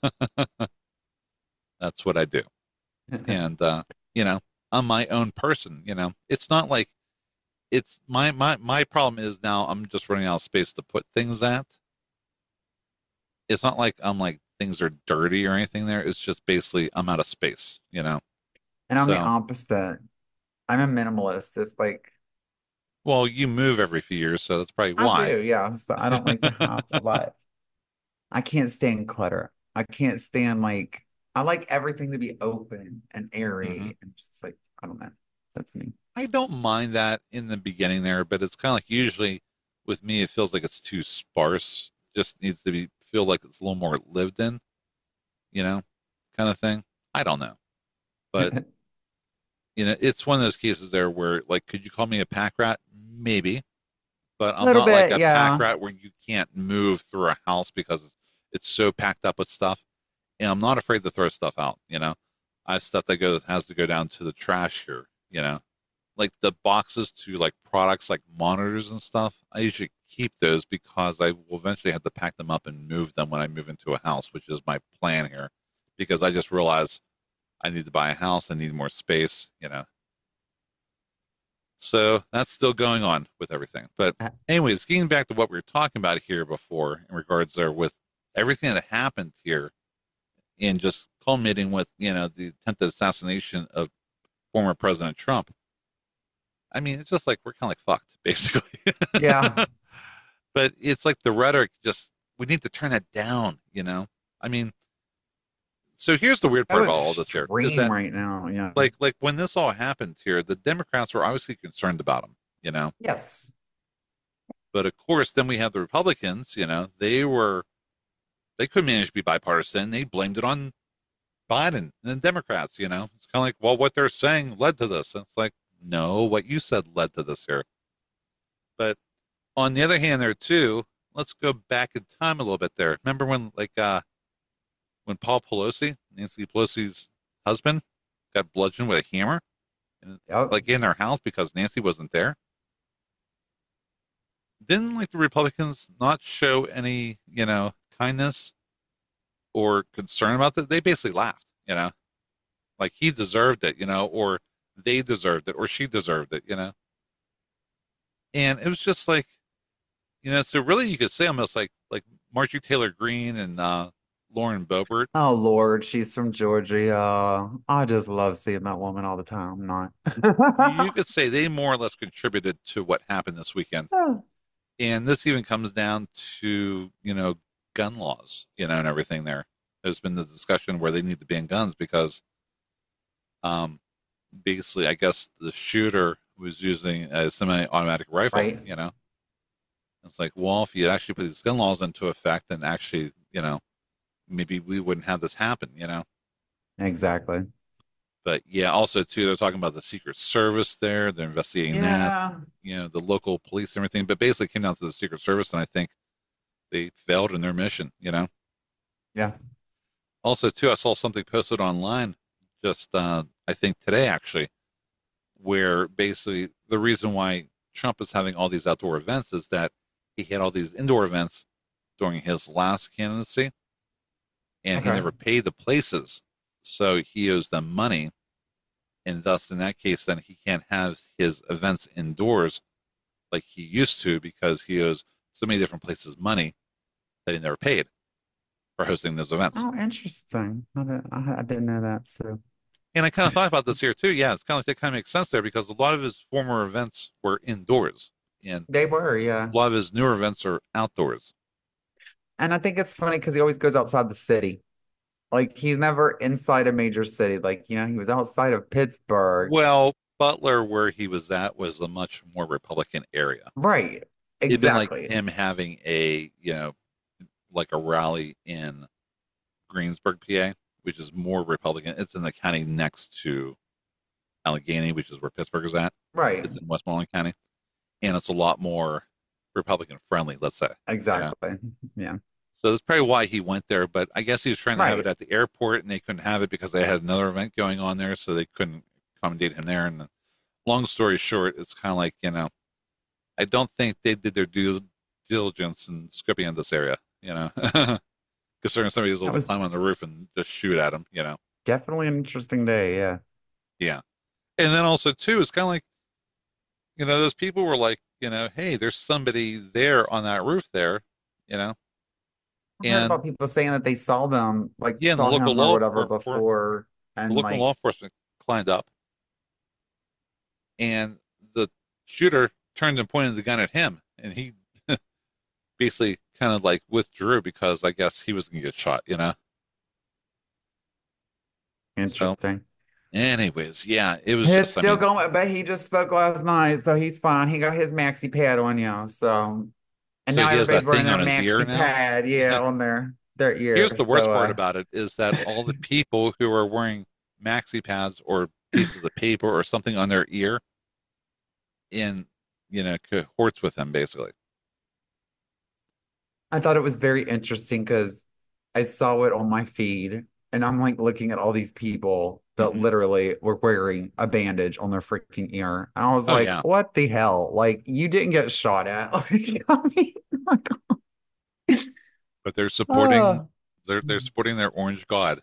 Speaker 1: That's what I do.
Speaker 2: there.
Speaker 1: And uh, you know, I'm my own person, you know. It's not like it's my my my problem is now I'm just running out of space to put things at. It's not like I'm like things are dirty or anything there. It's just basically I'm out of space, you know.
Speaker 2: And I'm the
Speaker 1: So,
Speaker 2: opposite. I'm a minimalist. It's like
Speaker 1: well, you move every few years, so that's probably
Speaker 2: I
Speaker 1: why.
Speaker 2: do, yeah. So I don't like to have a lot. I can't stand clutter. I can't stand like I like everything to be open and
Speaker 1: hmm
Speaker 2: airy and just like I don't know. That's me.
Speaker 1: I don't mind that in the beginning there, but it's kind of like usually with me, it feels like it's too sparse. Just needs to be feel like it's a little more lived in, you know, kind of thing. I don't know, but you know, it's one of those cases there where like, could you call me a pack rat? Maybe, but
Speaker 2: A
Speaker 1: I'm
Speaker 2: little
Speaker 1: not like
Speaker 2: bit,
Speaker 1: a pack
Speaker 2: yeah.
Speaker 1: rat where you can't move through a house because it's so packed up with stuff. And I'm not afraid to throw stuff out, you know. I have stuff that goes has to go down to the trash here, you know. Like the boxes to like products like monitors and stuff. I usually keep those because I will eventually have to pack them up and move them when I move into a house, which is my plan here. Because I just realized I need to buy a house, I need more space, you know. So that's still going on with everything. But
Speaker 2: Uh,
Speaker 1: anyways, getting back to what we were talking about here before in regards there with everything that happened here and just culminating with, you know, the attempted assassination of former President Trump. I mean, it's just like we're kind of like fucked, basically.
Speaker 2: Yeah.
Speaker 1: But it's like the rhetoric just we need to turn that down, you know? I mean, so here's the weird part
Speaker 2: So
Speaker 1: about all this here is
Speaker 2: extreme
Speaker 1: that
Speaker 2: right now. Yeah.
Speaker 1: like like when this all happened here, the Democrats were obviously concerned about him, you know?
Speaker 2: Yes.
Speaker 1: But of course, then we have the Republicans, you know, they were they couldn't manage to be bipartisan. They blamed it on Biden and the Democrats, you know. It's kind of like, well, what they're saying led to this. And it's like, no, what you said led to this here. But on the other hand, there too, let's go back in time a little bit there. Remember when like uh when Paul Pelosi, Nancy Pelosi's husband, got bludgeoned with a hammer and
Speaker 2: Yep.
Speaker 1: like in their house because Nancy wasn't there? Didn't like the Republicans not show any, you know, kindness or concern about that? They basically laughed, you know, like he deserved it, you know, or they deserved it, or she deserved it, you know. And it was just like, you know, so really you could say almost like like Marjorie Taylor Greene and uh, Lauren Boebert.
Speaker 2: Oh Lord, she's from Georgia. I just love seeing that woman all the time. I'm
Speaker 1: You
Speaker 2: not.
Speaker 1: could say they more or less contributed to what happened this weekend. And this even comes down to, you know, gun laws, you know, and everything there. There's been the discussion where they need to ban guns because um, basically, I guess the shooter was using a semi-automatic rifle,
Speaker 2: Right.
Speaker 1: you know. It's like, well, if you actually put these gun laws into effect, then actually, you know, maybe we wouldn't have this happen, you know.
Speaker 2: Exactly.
Speaker 1: But yeah, also too, they're talking about the Secret Service there. They're investigating that,
Speaker 2: Yeah.
Speaker 1: you know, the local police and everything. But basically, it came down to the Secret Service, and I think they failed in their mission, you know.
Speaker 2: Yeah.
Speaker 1: Also, too, I saw something posted online just, uh, I think today actually, where basically the reason why Trump is having all these outdoor events is that he had all these indoor events during his last candidacy, and he
Speaker 2: Okay.
Speaker 1: never paid the places, so he owes them money, and thus in that case, then he can't have his events indoors like he used to because he owes so many different places money that he never paid. for hosting those events.
Speaker 2: Oh, interesting. I didn't, I, I didn't know that. So
Speaker 1: And I kind of thought about this here too. Yeah, it's kind of like that kind of makes sense there because a lot of his former events were indoors, and
Speaker 2: they were, yeah.
Speaker 1: a lot of his newer events are outdoors.
Speaker 2: And I think it's funny because he always goes outside the city. Like he's never inside a major city. Like, you know, he was outside of Pittsburgh.
Speaker 1: Well, Butler, where he was at, was a much more Republican area.
Speaker 2: Right.
Speaker 1: It'd been like
Speaker 2: Exactly.
Speaker 1: him having a, you know, like a rally in Greensburg, P A, which is more Republican. It's in the county next to Allegheny, which is where Pittsburgh is at.
Speaker 2: Right.
Speaker 1: It's in Westmoreland County, and it's a lot more Republican friendly, let's say.
Speaker 2: Exactly. Yeah.
Speaker 1: So that's probably why he went there. But I guess he was trying to have
Speaker 2: Right.
Speaker 1: it at the airport, and they couldn't have it because they had another event going on there, so they couldn't accommodate him there. And long story short, it's kind of like, you know, I don't think they did their due diligence in scoping out this area, you know, considering somebody was
Speaker 2: That
Speaker 1: able to
Speaker 2: was
Speaker 1: climb on the roof and just shoot at him, you know.
Speaker 2: definitely an interesting day. Yeah.
Speaker 1: Yeah. And then also, too, it's kind of like, you know, those people were like, you know, hey, there's somebody there on that roof there, you know,
Speaker 2: I heard
Speaker 1: and
Speaker 2: about people saying that they saw them, like
Speaker 1: yeah, and the
Speaker 2: saw
Speaker 1: local
Speaker 2: him or
Speaker 1: law,
Speaker 2: whatever
Speaker 1: for, for,
Speaker 2: before,
Speaker 1: the
Speaker 2: and
Speaker 1: local
Speaker 2: like,
Speaker 1: law enforcement climbed up, and the shooter turned and pointed the gun at him, and he basically kind of like withdrew because I guess he was going to get shot, you know. So,
Speaker 2: interesting.
Speaker 1: anyways, yeah, it was
Speaker 2: It's
Speaker 1: just, I
Speaker 2: still
Speaker 1: mean,
Speaker 2: going, but he just spoke last night, so he's fine. He got his maxi pad on, yeah. So, and
Speaker 1: so
Speaker 2: now
Speaker 1: he has
Speaker 2: everybody's
Speaker 1: that
Speaker 2: wearing
Speaker 1: thing
Speaker 2: their
Speaker 1: on his ear
Speaker 2: maxi
Speaker 1: now.
Speaker 2: pad, yeah, on their their ear.
Speaker 1: Here's the worst
Speaker 2: So,
Speaker 1: part
Speaker 2: uh,
Speaker 1: about it is that all the people who are wearing maxi pads or pieces of paper or something on their ear in, you know, cohorts with him, basically.
Speaker 2: I thought it was very interesting because I saw it on my feed, and I'm like looking at all these people that
Speaker 1: Hmm.
Speaker 2: literally were wearing a bandage on their freaking ear, and I was
Speaker 1: Oh,
Speaker 2: like,
Speaker 1: yeah.
Speaker 2: "What the hell? Like, you didn't get shot at?" Like, I mean, like,
Speaker 1: But they're supporting,
Speaker 2: oh.
Speaker 1: they're, they're supporting their orange god.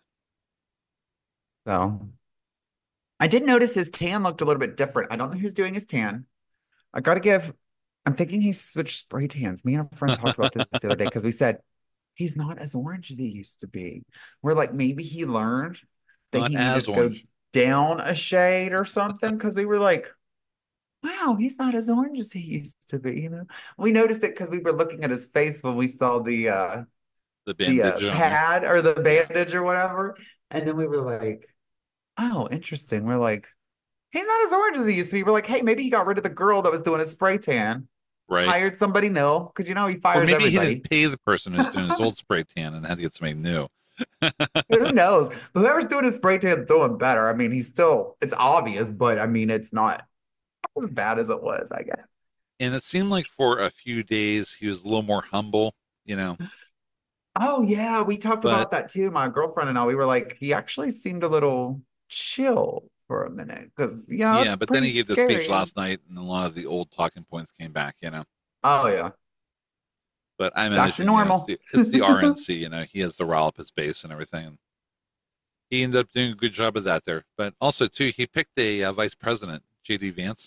Speaker 2: So I did notice his tan looked a little bit different. I don't know who's doing his tan. I gotta give. I'm thinking he switched spray tans. Me and a friend talked about this the other day because we said he's not as orange as he used to be. We're like, maybe he learned that
Speaker 1: Not
Speaker 2: he needed
Speaker 1: as
Speaker 2: to go
Speaker 1: orange.
Speaker 2: down a shade or something. Because we were like, wow, he's not as orange as he used to be. You know, we noticed it because we were looking at his face when we saw the uh
Speaker 1: The
Speaker 2: the uh,
Speaker 1: bandage on there.
Speaker 2: pad or the
Speaker 1: Yeah.
Speaker 2: bandage or whatever, and then we were like, oh, interesting. We're like, he's not as orange as he used to be. We're like, hey, maybe he got rid of the girl that was doing his spray tan,
Speaker 1: Right.
Speaker 2: hired somebody new, because you know he
Speaker 1: Or
Speaker 2: fires
Speaker 1: maybe he didn't
Speaker 2: everybody.
Speaker 1: pay the person who's doing his old spray tan and had to get somebody new.
Speaker 2: Who knows? Whoever's doing his spray tan is doing better. I mean, he's still, it's obvious, but I mean, it's not as bad as it was, I guess.
Speaker 1: And it seemed like for a few days he was a little more humble, you know.
Speaker 2: Oh, yeah, we talked
Speaker 1: But
Speaker 2: about that too. My girlfriend and I, we were like, he actually seemed a little chill for a minute because, you know,
Speaker 1: yeah,
Speaker 2: it's
Speaker 1: but then
Speaker 2: pretty
Speaker 1: he gave the speech
Speaker 2: scary.
Speaker 1: last night, and a lot of the old talking points came back, you know.
Speaker 2: Oh, yeah,
Speaker 1: But I
Speaker 2: back to
Speaker 1: imagine, you know, it's
Speaker 2: normal.
Speaker 1: the, it's the R N C, you know, he has to rile up his base and everything. And he ended up doing a good job of that there. But also, too, he picked a uh, vice president, J D Vance.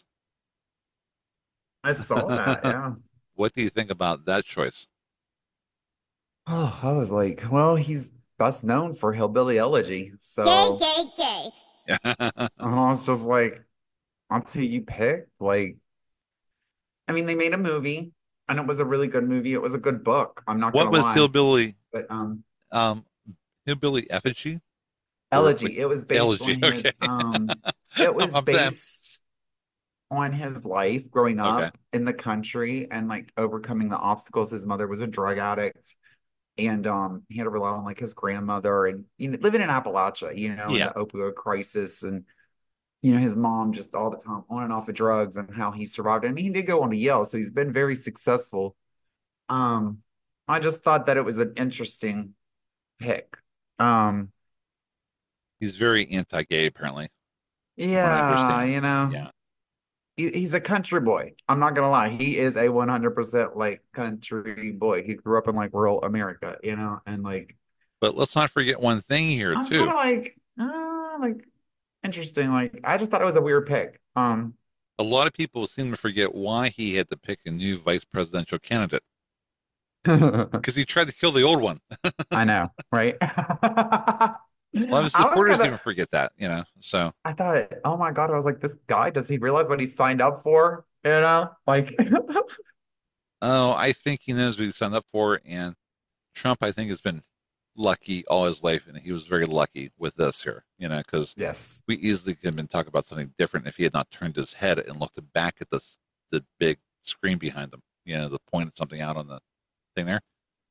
Speaker 2: I saw that, yeah.
Speaker 1: What do you think about that choice?
Speaker 2: Oh, I was like, well, he's best known for Hillbilly Elegy.
Speaker 3: Gay,
Speaker 2: So
Speaker 3: gay, gay.
Speaker 2: and I was just like, that's who you pick. Like, I mean, they made a movie and it was a really good movie. It was a good book. I'm not
Speaker 1: What
Speaker 2: gonna
Speaker 1: was
Speaker 2: lie.
Speaker 1: hillbilly,
Speaker 2: But um
Speaker 1: um, hillbilly effigy or what,
Speaker 2: Elegy, it was based on
Speaker 1: elegy? Okay,
Speaker 2: his um it was
Speaker 1: I'm them.
Speaker 2: based on his life growing
Speaker 1: Okay,
Speaker 2: up in the country and like overcoming the obstacles. His mother was a drug addict. And um, he had to rely on like his grandmother and you know, living in Appalachia, you know, in
Speaker 1: yeah,
Speaker 2: the opioid crisis, and you know, his mom just all the time on and off of drugs and how he survived. And he did go on to Yale, so he's been very successful. Um, I just thought that it was an interesting pick. Um,
Speaker 1: he's very anti-gay, apparently, from what I
Speaker 2: yeah,
Speaker 1: understand.
Speaker 2: you know,
Speaker 1: Yeah,
Speaker 2: he, he's a country boy. I'm not gonna lie, he is a one hundred percent like country boy. He grew up in like rural America, you know, and like
Speaker 1: but let's not forget one thing here
Speaker 2: I'm kind
Speaker 1: too.
Speaker 2: of like, uh, like interesting. Like I just thought it was a weird pick. Um,
Speaker 1: A lot of people seem to forget why he had to pick a new vice presidential candidate. because he tried to kill the old one.
Speaker 2: I know, right?
Speaker 1: A lot of his
Speaker 2: I was
Speaker 1: supporters
Speaker 2: kind
Speaker 1: even
Speaker 2: of,
Speaker 1: forget that, you know. So,
Speaker 2: I thought, oh my God, I was like, this guy, does he realize what he signed up for? You know, like,
Speaker 1: oh, I think he knows what he signed up for, and Trump, I think, has been lucky all his life, and he was very lucky with this here, you know, because
Speaker 2: yes,
Speaker 1: we easily could have been talking about something different if he had not turned his head and looked back at the the big screen behind him, you know, the pointed something out on the thing there.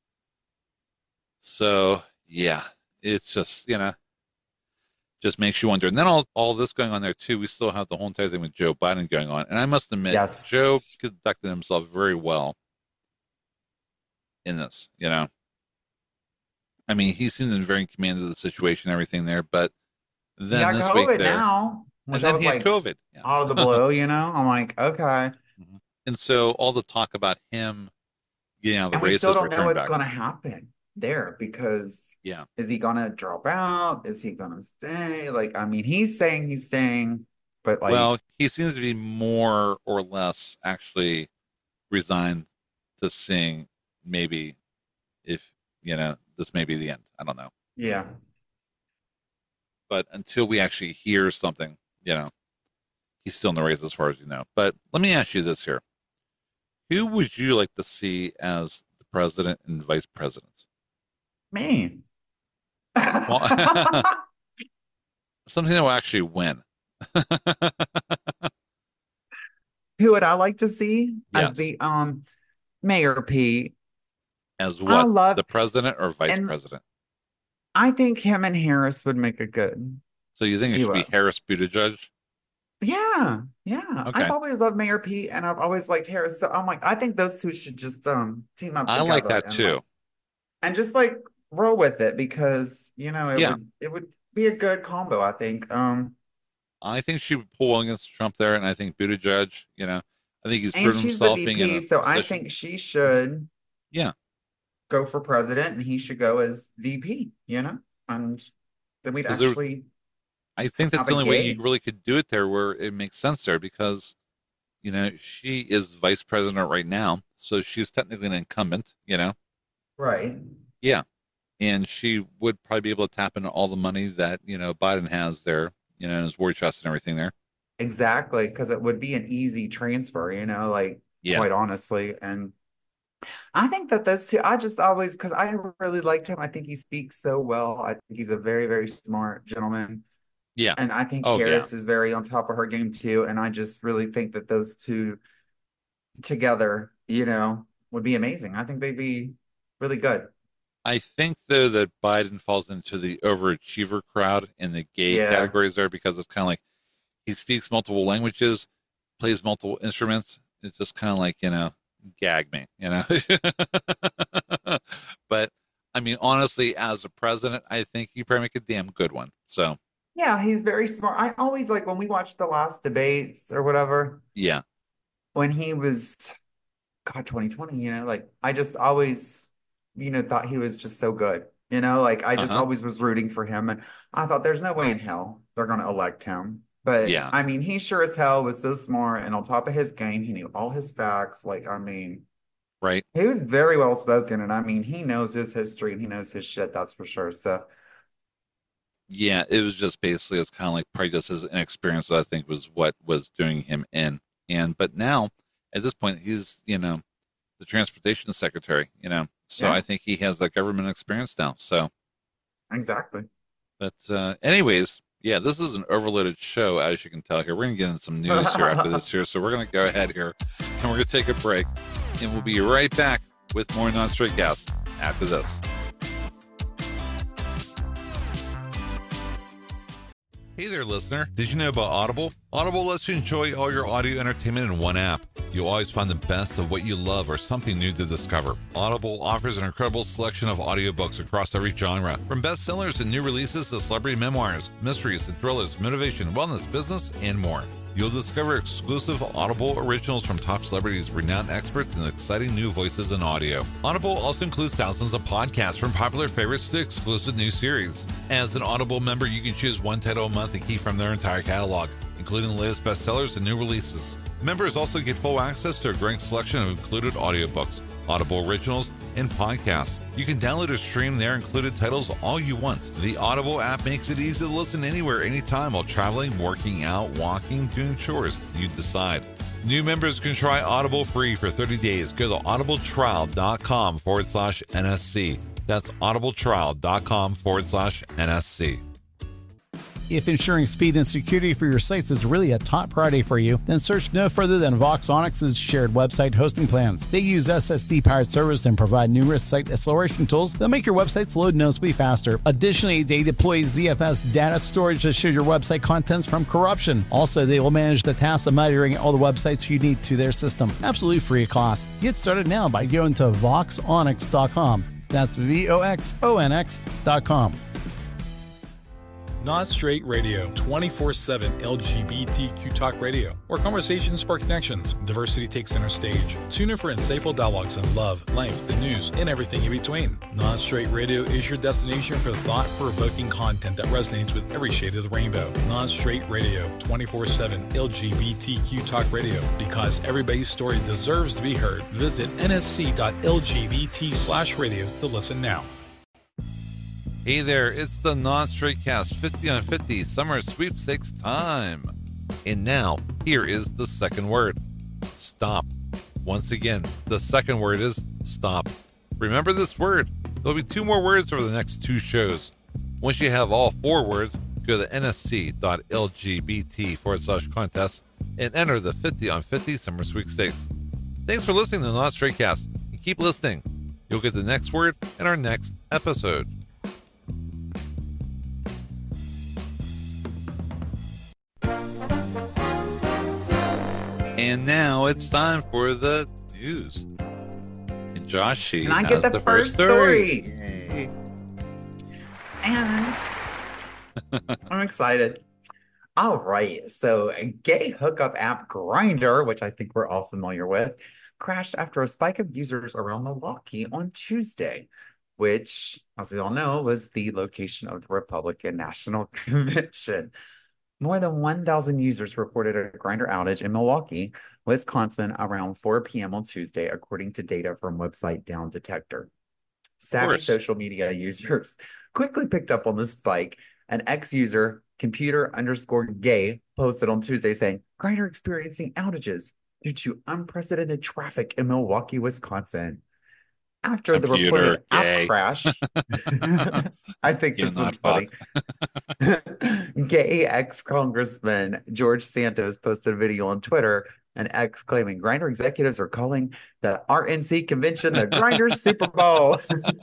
Speaker 1: So yeah, it's just, you know, just makes you wonder. And then all all this going on there too, we still have the whole entire thing with Joe Biden going on. And I must admit, Joe
Speaker 2: yes,
Speaker 1: conducted himself very well in this, you know. I mean, he seemed in very in command of the situation, everything there. But
Speaker 2: he
Speaker 1: then
Speaker 2: got
Speaker 1: this week
Speaker 2: COVID
Speaker 1: there,
Speaker 2: now,
Speaker 1: and
Speaker 2: which I
Speaker 1: then
Speaker 2: was
Speaker 1: he had
Speaker 2: like,
Speaker 1: COVID. Yeah.
Speaker 2: out of the blue, you know? I'm like, okay.
Speaker 1: Mhm. And so all the talk about him getting out of the
Speaker 2: And we still
Speaker 1: races,
Speaker 2: don't know
Speaker 1: returning
Speaker 2: what's
Speaker 1: back.
Speaker 2: going to happen there because
Speaker 1: Yeah.
Speaker 2: is he going to drop out? Is he going to stay? Like, I mean, he's saying he's staying, but like,
Speaker 1: Well, he seems to be more or less actually resigned to seeing maybe if, you know, this may be the end. I don't know.
Speaker 2: yeah.
Speaker 1: But until we actually hear something, you know, he's still in the race as far as you know. But let me ask you this here. Who would you like to see as the president and vice president?
Speaker 2: Me.
Speaker 1: Well, something that will actually win.
Speaker 2: Who would I like to see as
Speaker 1: Yes.
Speaker 2: the um Mayor Pete?
Speaker 1: As
Speaker 2: I
Speaker 1: what?
Speaker 2: love,
Speaker 1: The president or vice
Speaker 2: and
Speaker 1: president?
Speaker 2: I think him and Harris would make a good
Speaker 1: So you think it should be
Speaker 2: duo.
Speaker 1: Harris Buttigieg?
Speaker 2: Yeah, yeah. I've
Speaker 1: Okay.
Speaker 2: always loved Mayor Pete and I've always liked Harris. So I'm like, I think those two should just um team up
Speaker 1: I like
Speaker 2: together
Speaker 1: that
Speaker 2: and like
Speaker 1: too.
Speaker 2: and just like roll with it because you know it
Speaker 1: Yeah.
Speaker 2: would it would be a good combo, I think. Um
Speaker 1: I think she would pull against Trump there, and I think Buttigieg, you know, I think he's
Speaker 2: and
Speaker 1: proven
Speaker 2: she's the
Speaker 1: himself being in
Speaker 2: V P,
Speaker 1: a
Speaker 2: so I
Speaker 1: position.
Speaker 2: think she should
Speaker 1: Yeah.
Speaker 2: go for president and he should go as V P, you know? And then we'd
Speaker 1: Because there,
Speaker 2: actually
Speaker 1: I think that's
Speaker 2: have a
Speaker 1: the only way you
Speaker 2: gay.
Speaker 1: really could do it there where it makes sense there because, you know, she is vice president right now. So she's technically an incumbent, you know?
Speaker 2: Right.
Speaker 1: Yeah. And she would probably be able to tap into all the money that, you know, Biden has there, you know, in his war chest and everything there.
Speaker 2: Exactly, because it would be an easy transfer, you know, like
Speaker 1: Yeah.
Speaker 2: quite honestly. And I think that those two, I just always, because I really liked him. I think he speaks so well. I think he's a very, very smart gentleman.
Speaker 1: Yeah.
Speaker 2: And I think
Speaker 1: Oh, yeah.
Speaker 2: Harris is very on top of her game too. And I just really think that those two together, you know, would be amazing. I think they'd be really good.
Speaker 1: I think though that Biden falls into the overachiever crowd in the gay
Speaker 2: Yeah.
Speaker 1: categories there because it's kind of like he speaks multiple languages, plays multiple instruments. It's just kind of like, you know, gag me, you know. But I mean, honestly, as a president, I think you probably make a damn good one. So
Speaker 2: Yeah, he's very smart. I always like when we watched the last debates or whatever,
Speaker 1: yeah,
Speaker 2: when he was, God, twenty twenty, you know, like I just always, you know, thought he was just so good. You know, like I
Speaker 1: uh
Speaker 2: just
Speaker 1: huh,
Speaker 2: always was rooting for him. And I thought there's no way in hell they're going to elect him. But
Speaker 1: yeah,
Speaker 2: I mean, he sure as hell was so smart and on top of his game. He knew all his facts. Like, I mean,
Speaker 1: right,
Speaker 2: he was very well spoken. And I mean, he knows his history and he knows his shit, that's for sure. So,
Speaker 1: yeah. It was just basically it's kind of like probably just his inexperience that I think was what was doing him in. And but now at this point, he's you know the transportation secretary, you know, so
Speaker 2: yeah,
Speaker 1: I think he has that government experience now. So.
Speaker 2: exactly.
Speaker 1: But uh, anyways, yeah, this is an overloaded show, as you can tell here. We're gonna get into some news here after this here, so we're gonna go ahead here and we're gonna take a break, and we'll be right back with more non-straight guests after this. Hey there, listener. Did you know about Audible? Audible lets you enjoy all your audio entertainment in one app. You'll always find the best of what you love or something new to discover. Audible offers an incredible selection of audiobooks across every genre, from bestsellers and new releases to celebrity memoirs, mysteries and thrillers, motivation, wellness, business, and more. You'll discover exclusive Audible originals from top celebrities, renowned experts, and exciting new voices in audio. Audible also includes thousands of podcasts from popular favorites to exclusive new series. As an Audible member, you can choose one title a month and keep from their entire catalog, including the latest bestsellers and new releases. Members also get full access to a growing selection of included audiobooks, Audible originals, and podcasts. You can download or stream their included titles all you want. The Audible app makes it easy to listen anywhere, anytime while traveling, working out, walking, doing chores. You decide. New members can try Audible free for thirty days. Go to audibletrial.com forward slash NSC. That's audibletrial.com forward slash NSC.
Speaker 4: If ensuring speed and security for your sites is really a top priority for you, then search no further than Voxonix's shared website hosting plans. They use S S D-powered servers and provide numerous site acceleration tools that make your websites load noticeably faster. Additionally, they deploy Z F S data storage to shield your website contents from corruption. Also, they will manage the task of migrating all the websites you need to their system, absolutely free of cost. Get started now by going to voxonix dot com. That's V O X O N X dot com.
Speaker 5: Not Straight Radio, twenty-four seven L G B T Q Talk Radio, where conversations spark connections, diversity takes center stage. Tune in for insightful dialogues on love, life, the news, and everything in between. Not Straight Radio is your destination for thought-provoking content that resonates with every shade of the rainbow. Not Straight Radio, twenty-four seven L G B T Q Talk Radio, because everybody's story deserves to be heard. Visit nsc.lgbt slash radio to listen now.
Speaker 1: Hey there, it's the Non-Straight Cast fifty on fifty Summer Sweepstakes time. And now, here is the second word. Stop. Once again, the second word is stop. Remember this word. There'll be two more words over the next two shows. Once you have all four words, go to nsc.lgbt forward slash contest and enter the fifty on fifty Summer Sweepstakes. Thanks for listening to the Non-Straight Cast. And keep listening. You'll get the next word in our next episode. And now it's time for the news. And Josh, she
Speaker 2: And I
Speaker 1: has
Speaker 2: get the,
Speaker 1: the
Speaker 2: first
Speaker 1: story.
Speaker 2: story.
Speaker 1: Yay.
Speaker 2: And I'm excited. All right. So, a gay hookup app Grindr, which I think we're all familiar with, crashed after a spike of users around Milwaukee on Tuesday, which, as we all know, was the location of the Republican National Convention. More than one thousand users reported a Grindr outage in Milwaukee, Wisconsin around four p.m. on Tuesday, according to data from website Down Detector. Savvy social media users quickly picked up on the spike. An ex-user, computer underscore gay, posted on Tuesday saying, Grindr experiencing outages due to unprecedented traffic in Milwaukee, Wisconsin. After
Speaker 1: Computer
Speaker 2: the reported
Speaker 1: gay.
Speaker 2: app crash, I think
Speaker 1: You're
Speaker 2: this
Speaker 1: not
Speaker 2: one's funny. Gay ex-congressman George Santos posted a video on Twitter, an ex claiming Grindr executives are calling the R N C convention the Grindr Super Bowl.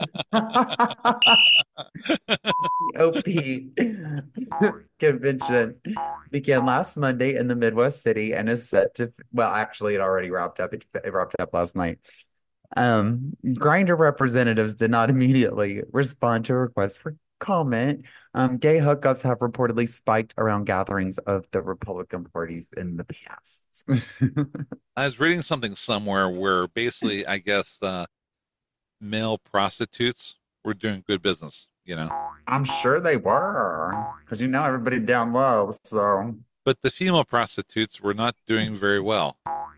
Speaker 2: O P convention began last Monday in the Midwest city and is set to, well, actually, it already wrapped up. It, it wrapped up last night. Um, Grindr representatives did not immediately respond to a request for comment. Um, gay hookups have reportedly spiked around gatherings of the Republican parties in the past.
Speaker 1: I was reading something somewhere where basically, I guess, uh, male prostitutes were doing good business, you know?
Speaker 2: I'm sure they were, because you know everybody down low, so.
Speaker 1: But the female prostitutes were not doing very well.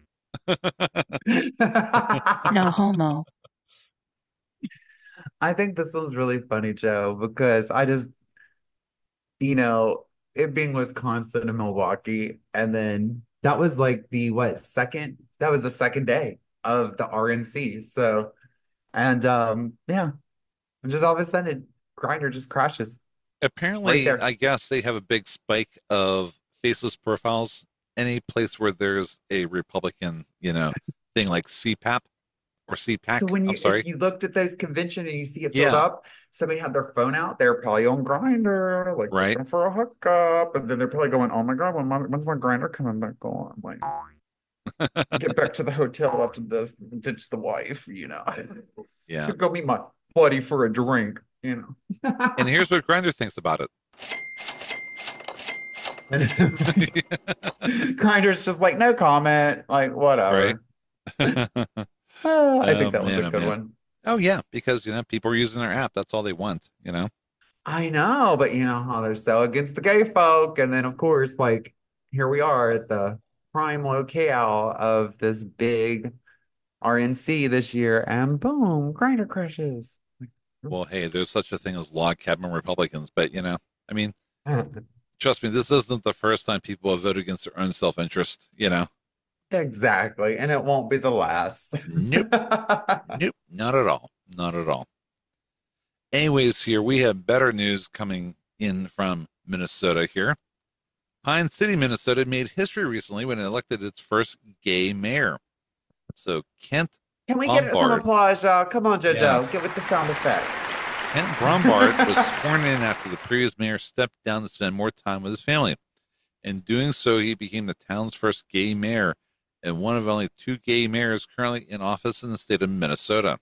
Speaker 3: No homo.
Speaker 2: I think this one's really funny, Joe, because I just, you know, it being Wisconsin and Milwaukee, and then that was like the what second? That was the second day of the R N C. So, and um, yeah, and just all of a sudden, Grindr just crashes.
Speaker 1: Apparently,
Speaker 2: Right there.
Speaker 1: I guess they have a big spike of faceless profiles. Any place where there's a Republican, you know, thing like C PAP or C PAC.
Speaker 2: So when you
Speaker 1: I'm sorry.
Speaker 2: if you looked at those convention and you see it filled
Speaker 1: Yeah.
Speaker 2: up, somebody had their phone out, they're probably on Grindr, like
Speaker 1: Right.
Speaker 2: looking for a hookup, and then they're probably going, "Oh my God, when my, when's my Grindr coming back on?" Like, get back to the hotel after this, ditch the wife, you know.
Speaker 1: Yeah.
Speaker 2: Go meet my buddy for a drink, you know.
Speaker 1: And here's what Grindr thinks about it.
Speaker 2: Grindr's just like no comment, like whatever.
Speaker 1: Right.
Speaker 2: Oh, I
Speaker 1: Oh,
Speaker 2: think that was
Speaker 1: man,
Speaker 2: a
Speaker 1: oh,
Speaker 2: good
Speaker 1: man.
Speaker 2: one.
Speaker 1: Oh yeah, because you know people are using their app. That's all they want. You know.
Speaker 2: I know, but you know how they're so against the gay folk, and then of course, like here we are at the prime locale of this big R N C this year, and boom, Grindr crashes.
Speaker 1: Well, hey, there's such a thing as log cabin Republicans, but you know, I mean, trust me, this isn't the first time people have voted against their own self-interest, you know.
Speaker 2: Exactly, and it won't be the last.
Speaker 1: Nope. Nope, not at all. Not at all. Anyways, here we have better news coming in from Minnesota here. Pine City, Minnesota made history recently when it elected its first gay mayor. So Kent
Speaker 2: Can we get some
Speaker 1: Bombard.
Speaker 2: applause, y'all? Come on, JoJo.
Speaker 1: Yes.
Speaker 2: Give it the sound effect.
Speaker 1: Kent Brombard was sworn in after the previous mayor stepped down to spend more time with his family. In doing so, he became the town's first gay mayor and one of only two gay mayors currently in office in the state of Minnesota.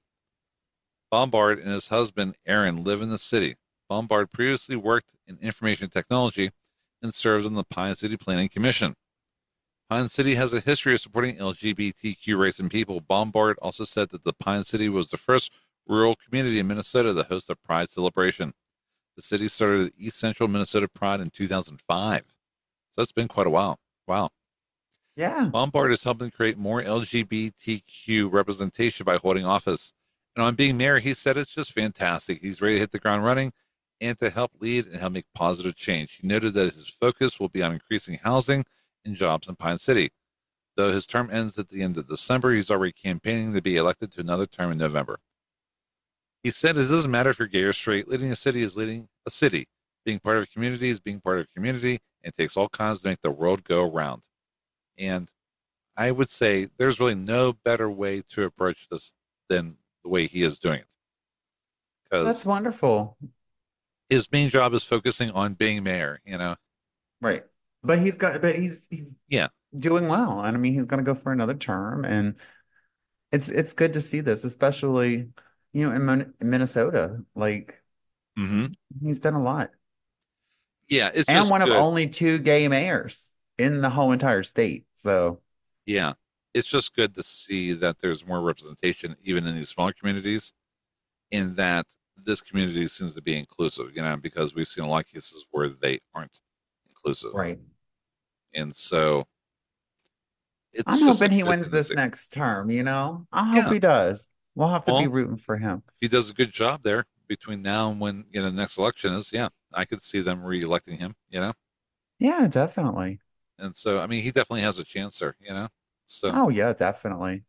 Speaker 1: Bombard and his husband, Aaron, live in the city. Bombard previously worked in information technology and served on the Pine City Planning Commission. Pine City has a history of supporting L G B T Q rights and people. Bombard also said that the Pine City was the first rural community in Minnesota to host a Pride celebration. The city started the East Central Minnesota Pride in two thousand five. So it's been quite a while. Wow.
Speaker 2: Yeah.
Speaker 1: Bombard is helping create more L G B T Q representation by holding office. And on being mayor, he said it's just fantastic. He's ready to hit the ground running and to help lead and help make positive change. He noted that his focus will be on increasing housing and jobs in Pine City. Though his term ends at the end of December, he's already campaigning to be elected to another term in November. He said it doesn't matter if you're gay or straight. Leading a city is leading a city. Being part of a community is being part of a community, and it takes all kinds to make the world go around. And I would say there's really no better way to approach this than the way he is doing it. Because
Speaker 2: That's wonderful.
Speaker 1: his main job is focusing on being mayor, you know.
Speaker 2: Right. But he's got but he's he's
Speaker 1: Yeah.
Speaker 2: doing well. And I mean he's gonna go for another term, and it's it's good to see this, especially, you know, in, Min- in Minnesota. Like
Speaker 1: Mm-hmm.
Speaker 2: he's done a lot.
Speaker 1: Yeah, it's
Speaker 2: And
Speaker 1: just
Speaker 2: one
Speaker 1: good.
Speaker 2: of only two gay mayors in the whole entire state. So
Speaker 1: Yeah, it's just good to see that there's more representation even in these smaller communities, in that this community seems to be inclusive, you know, because we've seen a lot of cases where they aren't inclusive.
Speaker 2: right.
Speaker 1: And so it's
Speaker 2: I'm
Speaker 1: just a
Speaker 2: hoping he
Speaker 1: good
Speaker 2: wins
Speaker 1: thing to
Speaker 2: this
Speaker 1: see.
Speaker 2: next term, you know? I hope
Speaker 1: Yeah.
Speaker 2: he does. We'll have to be
Speaker 1: Well-
Speaker 2: rooting for him.
Speaker 1: If he does a good job there between now and when, you know, the next election is, yeah, I could see them re-electing him, you know?
Speaker 2: Yeah, definitely.
Speaker 1: And so, I mean, he definitely has a chance there, you know? So,
Speaker 2: Oh yeah, definitely.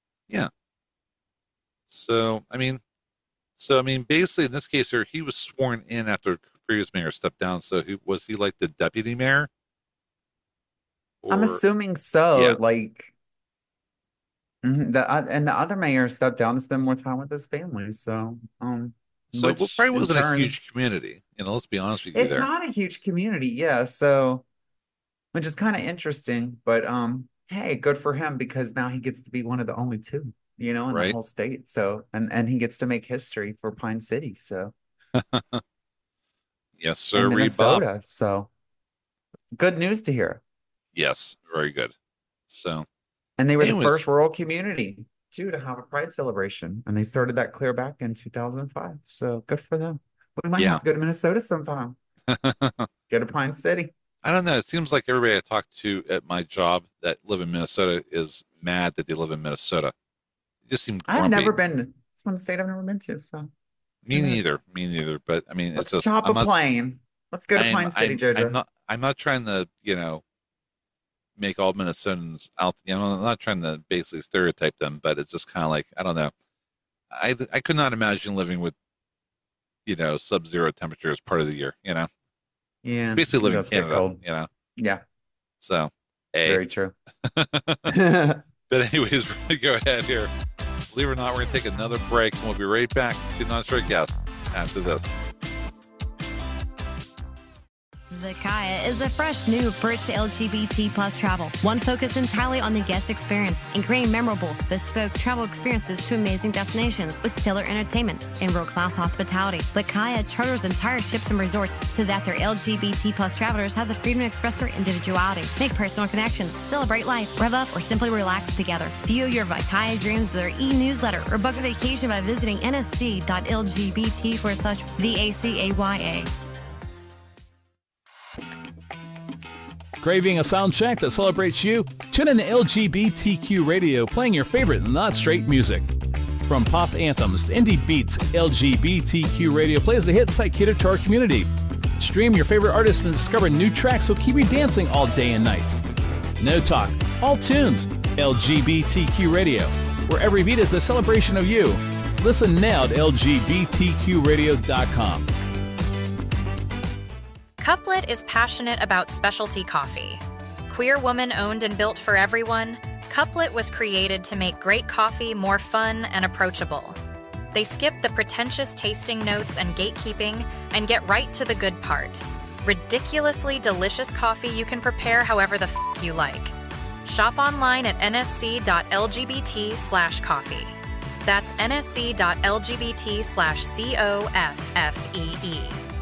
Speaker 1: so, I mean, so, I mean, basically in this case here, he was sworn in after the previous mayor stepped down. So he was he like the deputy mayor?
Speaker 2: I'm
Speaker 1: Or-
Speaker 2: assuming so.
Speaker 1: Yeah.
Speaker 2: Like mhm, the oth- and the other mayor stepped down to spend more time with his family. So um
Speaker 1: So it
Speaker 2: which
Speaker 1: probably
Speaker 2: in
Speaker 1: wasn't
Speaker 2: turn-
Speaker 1: a huge community. You know, let's be honest with you
Speaker 2: It's
Speaker 1: there.
Speaker 2: not a huge community, yeah. So which is kind of interesting, but um hey, good for him because now he gets to be one of the only two, you know, in
Speaker 1: Right.
Speaker 2: the whole state. So and and he gets to make history for Pine City. So
Speaker 1: Yes,
Speaker 2: in
Speaker 1: sir. Bob.
Speaker 2: Minnesota. So good news to hear.
Speaker 1: Yes, very good. So,
Speaker 2: And they were the
Speaker 1: Anyways.
Speaker 2: first rural community too to have a pride celebration. And they started that clear back in two thousand five. So good for them. We might
Speaker 1: Yeah.
Speaker 2: have to go to Minnesota sometime. Go to Pine City.
Speaker 1: I don't know. It seems like everybody I talk to at my job that live in Minnesota is mad that they live in Minnesota. It just seemed grumpy.
Speaker 2: I've never been. It's one state I've never been to. So
Speaker 1: Me
Speaker 2: Yes.
Speaker 1: neither. Me neither. But I mean,
Speaker 2: let's
Speaker 1: it's just
Speaker 2: chop
Speaker 1: I'm
Speaker 2: a
Speaker 1: not,
Speaker 2: plane. Let's go to
Speaker 1: I'm-
Speaker 2: Pine City,
Speaker 1: I'm,
Speaker 2: Jojo.
Speaker 1: I'm not. I'm not trying to, you know, make all Minnesotans out. You know, I'm not trying to basically stereotype them, but it's just kind of like I don't know. I I could not imagine living with, you know, sub-zero temperatures part of the year. You know,
Speaker 2: yeah,
Speaker 1: basically
Speaker 2: it
Speaker 1: living in
Speaker 2: does get
Speaker 1: Canada.
Speaker 2: cold.
Speaker 1: You know,
Speaker 2: Yeah,
Speaker 1: so hey.
Speaker 2: very true.
Speaker 1: But anyways, we're gonna go ahead here. Believe it or not, we're gonna take another break, and we'll be right back to Not Straight Guest after this.
Speaker 6: The Kaya is a fresh new approach to L G B T plus travel. One focused entirely on the guest experience and creating memorable, bespoke travel experiences to amazing destinations with stellar entertainment and world-class hospitality. The Kaya charters entire ships and resorts so that their L G B T plus travelers have the freedom to express their individuality, make personal connections, celebrate life, rev up, or simply relax together. View your Vakaya dreams with their e-newsletter or book a vacation by visiting nsc.lgbt forward slash V A C A Y A.
Speaker 7: Craving a sound check that celebrates you? Tune in to L G B T Q Radio, playing your favorite not straight music. From pop anthems to indie beats, L G B T Q Radio plays the hits that cater to our community. Stream your favorite artists and discover new tracks that'll keep you dancing all day and night. No talk, all tunes. L G B T Q Radio, where every beat is a celebration of you. Listen now at L G B T Q radio dot com.
Speaker 8: Couplet is passionate about specialty coffee. Queer woman owned and built for everyone, Couplet was created to make great coffee more fun and approachable. They skip the pretentious tasting notes and gatekeeping and get right to the good part. Ridiculously delicious coffee you can prepare however the f you like. Shop online at nsc.lgbt slash coffee. That's nsc.lgbt slash C O F F E E.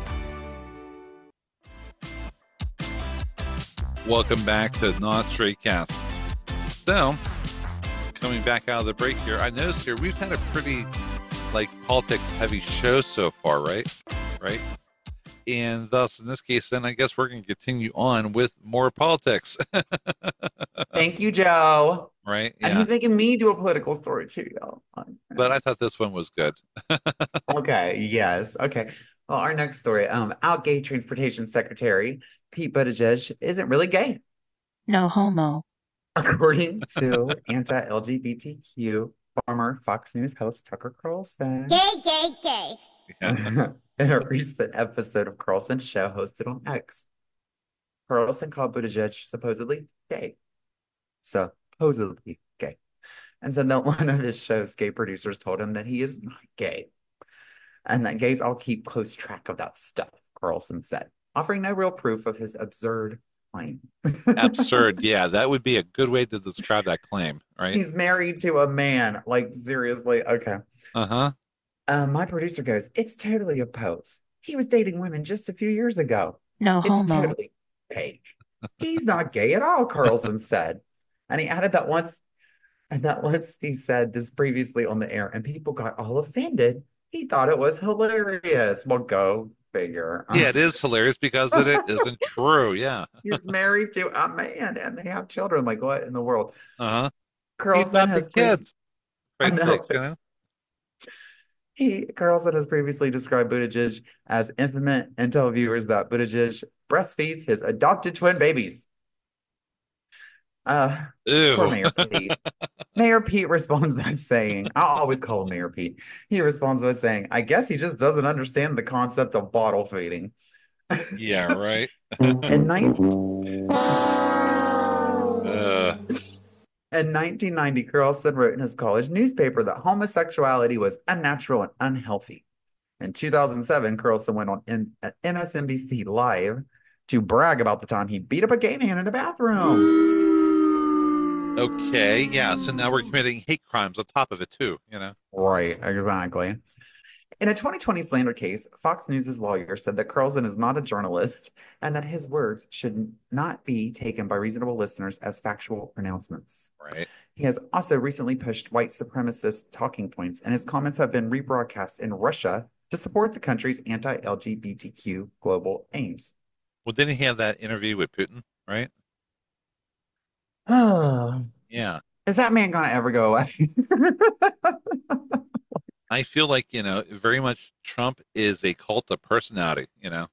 Speaker 1: Welcome back to Not Straight Cast. So, coming back out of the break here, I noticed here we've had a pretty, like, politics-heavy show so far, right? Right? And thus, in this case, then I guess we're going to continue on with more politics.
Speaker 2: Thank you, Joe.
Speaker 1: Right?
Speaker 2: And
Speaker 1: Yeah.
Speaker 2: he's making me do a political story too, y'all.
Speaker 1: But I thought this one was good.
Speaker 2: Okay, yes. Okay. Well, our next story, um, out gay transportation secretary Pete Buttigieg isn't really gay,
Speaker 3: No homo.
Speaker 2: according to anti-L G B T Q former Fox News host Tucker Carlson.
Speaker 9: Gay, gay, gay.
Speaker 1: Yeah.
Speaker 2: In a recent episode of Carlson's show hosted on X, Carlson called Buttigieg supposedly gay. Supposedly gay. And said that one of his show's gay producers told him that he is not gay. And that gays all keep close track of that stuff, Carlson said, offering no real proof of his absurd claim.
Speaker 1: Absurd. Yeah, that would be a good way to describe that claim, right?
Speaker 2: He's married to a man. Like, seriously. Okay.
Speaker 1: Uh-huh.
Speaker 2: Um, my producer goes, it's totally a pose. He was dating women just a few years ago.
Speaker 3: No
Speaker 2: It's
Speaker 3: homo.
Speaker 2: totally fake. He's not gay at all, Carlson said. And he added that once, and that once he said this previously on the air, and people got all offended. He thought it was hilarious. Well, go figure.
Speaker 1: Yeah, it is hilarious because it it isn't true. Yeah.
Speaker 2: He's married to a man and they have children. Like, what in the world?
Speaker 1: Uh-huh. He's
Speaker 2: Carlson
Speaker 1: not
Speaker 2: has
Speaker 1: the
Speaker 2: pre-
Speaker 1: kids.
Speaker 2: I
Speaker 1: Right,
Speaker 2: know.
Speaker 1: you know?
Speaker 2: He Carlson has previously described Buttigieg as infamous and told viewers that Buttigieg breastfeeds his adopted twin babies. Uh, poor
Speaker 1: Ew.
Speaker 2: Mayor Pete. Mayor Pete responds by saying, I'll always call him Mayor Pete. He responds by saying, I guess he just doesn't understand the concept of bottle feeding.
Speaker 1: Yeah, right.
Speaker 2: In, nine-
Speaker 1: Uh,
Speaker 2: in nineteen ninety, Carlson wrote in his college newspaper that homosexuality was unnatural and unhealthy. In two thousand seven, Carlson went on M- M S N B C Live to brag about the time he beat up a gay man in a bathroom.
Speaker 1: okay, yeah. So now we're committing hate crimes on top of it too, you know?
Speaker 2: Right, exactly. In a twenty twenty slander case, Fox News' lawyer said that Carlson is not a journalist and that his words should not be taken by reasonable listeners as factual pronouncements.
Speaker 1: Right.
Speaker 2: He has also recently pushed white supremacist talking points, and his comments have been rebroadcast in Russia to support the country's anti-L G B T Q global aims.
Speaker 1: Well, didn't he have that interview with Putin, right?
Speaker 2: Oh,
Speaker 1: Yeah.
Speaker 2: is that man gonna ever go away?
Speaker 1: I feel like, you know, very much Trump is a cult of personality, you know?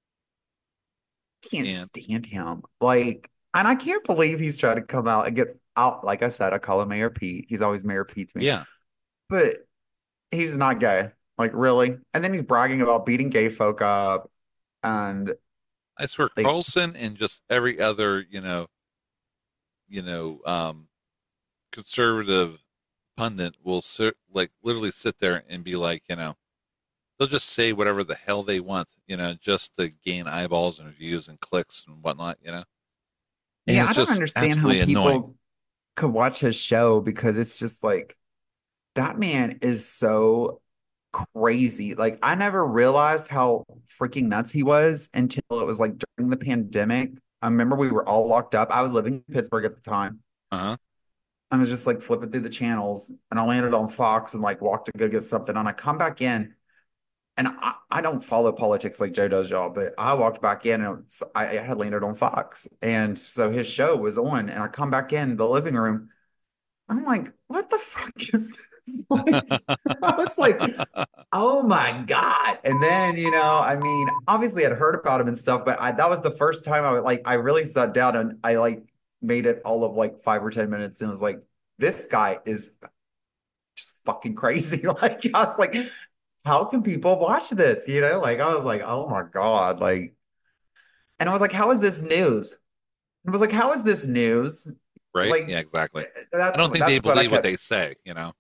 Speaker 2: Can't
Speaker 1: And-
Speaker 2: stand him. Like, and I can't believe he's trying to come out and get out. Like I said, I call him Mayor Pete. He's always Mayor Pete to me.
Speaker 1: Yeah.
Speaker 2: But he's not gay. Like, really? And then he's bragging about beating gay folk up. And
Speaker 1: I swear,
Speaker 2: Like-
Speaker 1: Carlson and just every other, you know, you know, um, conservative pundit will sit, like literally sit there and be like, you know, they'll just say whatever the hell they want, you know, just to gain eyeballs and views and clicks and whatnot, you know. And
Speaker 2: yeah,
Speaker 1: it's
Speaker 2: I don't
Speaker 1: just
Speaker 2: understand how
Speaker 1: absolutely
Speaker 2: people
Speaker 1: annoying.
Speaker 2: could watch his show because it's just like that man is so crazy. Like, I never realized how freaking nuts he was until it was like during the pandemic. I remember we were all locked up. I was living in Pittsburgh at the time.
Speaker 1: Uh-huh.
Speaker 2: I was just like flipping through the channels and I landed on Fox and like walked to go get something. And I come back in and I, I don't follow politics like Joe does, y'all, but I walked back in and it's- I, I had landed on Fox. And so his show was on, and I come back in the living room. I'm like, what the fuck is this? Like, I was like, oh my God. And then, you know, I mean, obviously I'd heard about him and stuff, but I, that was the first time I was like, I really sat down and I like made it all of like five or ten minutes and was like, this guy is just fucking crazy. Like, I was like, how can people watch this? You know, like, I was like, oh my God. Like, and I was like, how is this news? I was like, how is this news?
Speaker 1: Right?
Speaker 2: Like,
Speaker 1: Yeah, exactly.
Speaker 2: that's,
Speaker 1: I don't think
Speaker 2: that's
Speaker 1: they
Speaker 2: what I
Speaker 1: believe what
Speaker 2: kept-
Speaker 1: they say, you know,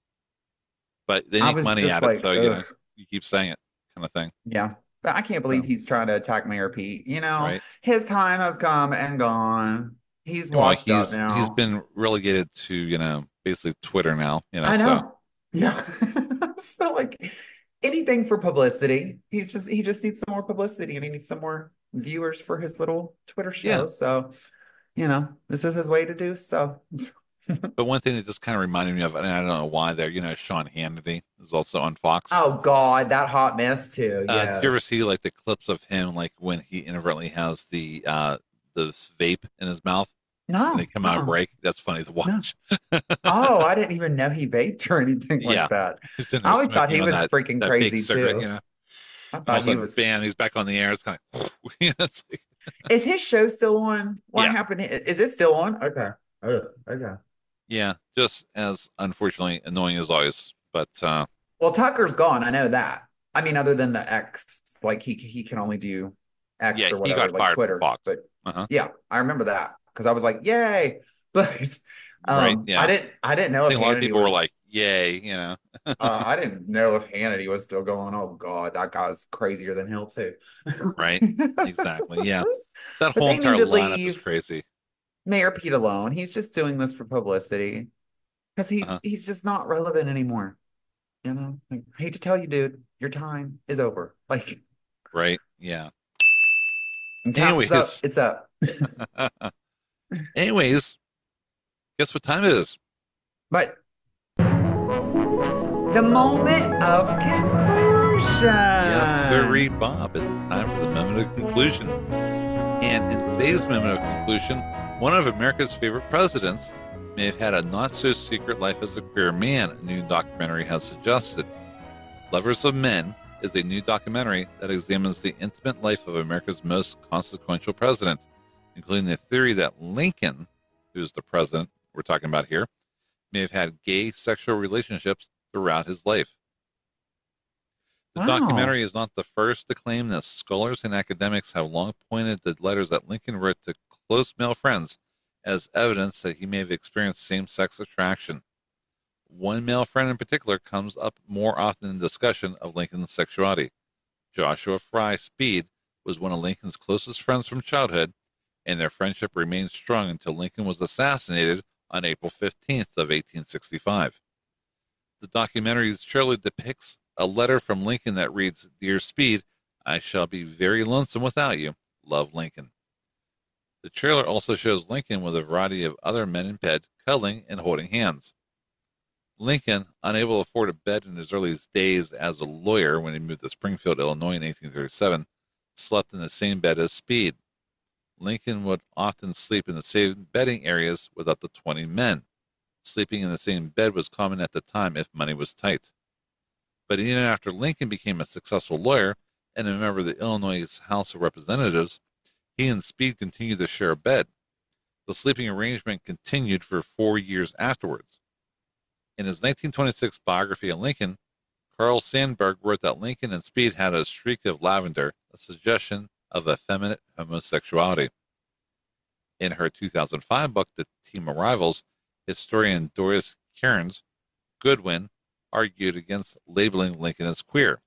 Speaker 1: but they
Speaker 2: I
Speaker 1: make
Speaker 2: was
Speaker 1: money
Speaker 2: just
Speaker 1: at
Speaker 2: like,
Speaker 1: it. So, you know,
Speaker 2: ugh.
Speaker 1: you keep saying it kind of thing.
Speaker 2: Yeah. But I can't believe
Speaker 1: So,
Speaker 2: he's trying to attack Mayor Pete. You know,
Speaker 1: right.
Speaker 2: his time has come and gone. He's
Speaker 1: Well,
Speaker 2: washed up
Speaker 1: he's,
Speaker 2: now.
Speaker 1: he's been relegated to, you know, basically Twitter now, you know,
Speaker 2: I
Speaker 1: so.
Speaker 2: know. Yeah. So like anything for publicity. He's just he just needs some more publicity and he needs some more viewers for his little Twitter show.
Speaker 1: Yeah.
Speaker 2: So, you know, this is his way to do so.
Speaker 1: But one thing that just kind of reminded me of, and I don't know why there, you know, Sean Hannity is also on Fox.
Speaker 2: Oh God, that hot mess too.
Speaker 1: Uh,
Speaker 2: Yes.
Speaker 1: did you ever see like the clips of him, like when he inadvertently has the uh the vape in his mouth
Speaker 2: No.
Speaker 1: and they come out of
Speaker 2: uh-uh.
Speaker 1: break? That's funny to watch.
Speaker 2: Oh, I didn't even know he vaped or anything like
Speaker 1: Yeah.
Speaker 2: that.
Speaker 1: He's in there
Speaker 2: I always thought
Speaker 1: smoking
Speaker 2: he
Speaker 1: on
Speaker 2: was
Speaker 1: that-
Speaker 2: freaking
Speaker 1: that
Speaker 2: crazy
Speaker 1: big cigarette,
Speaker 2: too.
Speaker 1: you know.
Speaker 2: I
Speaker 1: All of a
Speaker 2: thought he
Speaker 1: sudden,
Speaker 2: was.
Speaker 1: bam, he's back on the air. It's kind of, you know, it's like,
Speaker 2: Is his show still on? What
Speaker 1: Yeah.
Speaker 2: happened? Is it still on? Okay. Oh, okay.
Speaker 1: yeah, just as unfortunately annoying as always. But uh,
Speaker 2: Well, Tucker's gone. I know that. I mean, other than the X, like he he can only do X
Speaker 1: Yeah,
Speaker 2: or
Speaker 1: he
Speaker 2: whatever,
Speaker 1: got
Speaker 2: like
Speaker 1: fired from
Speaker 2: Twitter.
Speaker 1: Fox.
Speaker 2: But
Speaker 1: uh-huh.
Speaker 2: yeah, I remember that because I was like, yay! But um,
Speaker 1: Right, yeah.
Speaker 2: I didn't I didn't know
Speaker 1: I
Speaker 2: if
Speaker 1: think a lot of
Speaker 2: Hannity
Speaker 1: people were
Speaker 2: was-
Speaker 1: like, "Yay!" You know.
Speaker 2: uh, I didn't know if Hannity was still going. Oh God, that guy's crazier than hell too.
Speaker 1: Right. Exactly. Yeah. That
Speaker 2: But
Speaker 1: whole
Speaker 2: they
Speaker 1: entire
Speaker 2: need to
Speaker 1: lineup is
Speaker 2: leave
Speaker 1: crazy.
Speaker 2: Mayor Pete alone. He's just doing this for publicity because he's
Speaker 1: Uh-huh.
Speaker 2: he's just not relevant anymore. You know, like, I hate to tell you, dude, your time is over. Like,
Speaker 1: Right. Yeah.
Speaker 2: and time's
Speaker 1: Anyways.
Speaker 2: up. It's up.
Speaker 1: Anyways, guess what time it is?
Speaker 2: But the moment of conclusion.
Speaker 1: Yes, sirree, Bob. It's time for the moment of conclusion. And in today's moment of conclusion, one of America's favorite presidents may have had a not-so-secret life as a queer man, a new documentary has suggested. Lovers of Men is a new documentary that examines the intimate life of America's most consequential president, including the theory that Lincoln, who's the president we're talking about here, may have had gay sexual relationships throughout his life. The
Speaker 2: Wow.
Speaker 1: documentary is not the first to claim that scholars and academics have long pointed to letters that Lincoln wrote to close male friends as evidence that he may have experienced same-sex attraction. One male friend in particular comes up more often in discussion of Lincoln's sexuality. Joshua Fry Speed was one of Lincoln's closest friends from childhood, and their friendship remained strong until Lincoln was assassinated on April fifteenth of eighteen sixty-five. The documentary surely depicts a letter from Lincoln that reads, "Dear Speed, I shall be very lonesome without you. Love, Lincoln." The trailer also shows Lincoln with a variety of other men in bed, cuddling and holding hands. Lincoln, unable to afford a bed in his early days as a lawyer when he moved to Springfield, Illinois in eighteen thirty-seven, slept in the same bed as Speed. Lincoln would often sleep in the same bedding areas with up to twenty men. Sleeping in the same bed was common at the time if money was tight. But even after Lincoln became a successful lawyer and a member of the Illinois House of Representatives, he and Speed continued to share a bed. The sleeping arrangement continued for four years afterwards. In his nineteen twenty-six biography of Lincoln, Carl Sandburg wrote that Lincoln and Speed had a streak of lavender, a suggestion of effeminate homosexuality. In her two thousand five book, The Team of Rivals, historian Doris Kearns Goodwin argued against labeling Lincoln as queer.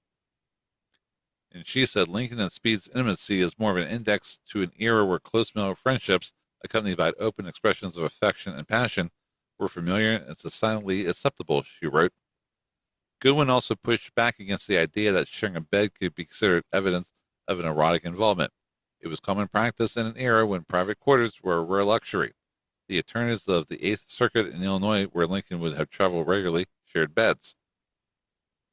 Speaker 1: And she said Lincoln and Speed's intimacy is more of an index to an era where close male friendships, accompanied by open expressions of affection and passion, were familiar and societally acceptable, she wrote. Goodwin also pushed back against the idea that sharing a bed could be considered evidence of an erotic involvement. It was common practice in an era when private quarters were a rare luxury. The attorneys of the Eighth Circuit in Illinois, where Lincoln would have traveled regularly, shared beds.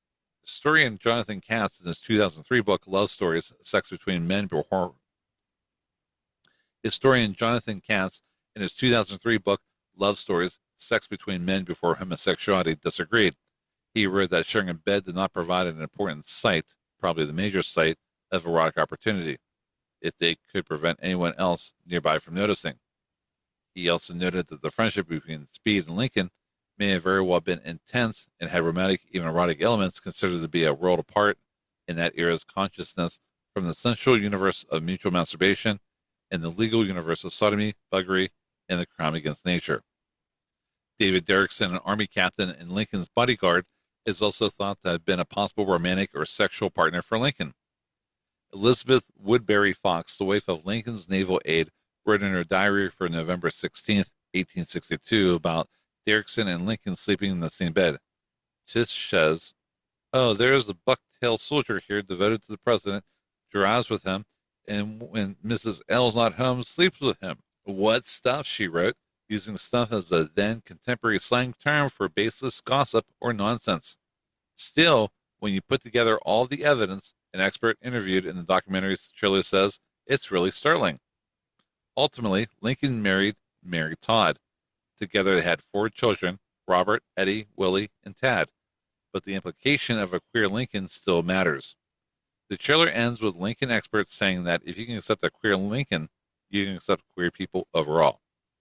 Speaker 1: Historian Jonathan Katz, in his two thousand three book, Love Stories, Sex Between Men Before... Historian Jonathan Katz, in his two thousand three book, Love Stories, Sex Between Men Before Homosexuality, disagreed. He wrote that sharing a bed did not provide an important site, probably the major site, of erotic opportunity, if they could prevent anyone else nearby from noticing. He also noted that the friendship between Speed and Lincoln may have very well been intense and had romantic, even erotic elements considered to be a world apart in that era's consciousness from the sensual universe of mutual masturbation and the legal universe of sodomy, buggery, and the crime against nature. David Derrickson, an Army captain and Lincoln's bodyguard, is also thought to have been a possible romantic or sexual partner for Lincoln. Elizabeth Woodbury Fox, the wife of Lincoln's naval aide, wrote in her diary for November sixteenth, eighteen sixty-two, about Derrickson and Lincoln sleeping in the same bed. Tish says, "Oh, there's a buck-tailed soldier here devoted to the president, drives with him, and when Missus L's not home, sleeps with him." What stuff, she wrote, using stuff as a then contemporary slang term for baseless gossip or nonsense. Still, when you put together all the evidence, an expert interviewed in the documentary trailer says it's really startling. Ultimately, Lincoln married Mary Todd. Together they had four children, Robert, Eddie, Willie, and Tad. But the implication of a queer Lincoln still matters. The trailer ends with Lincoln experts saying that if you can accept a queer Lincoln, you can accept queer people overall.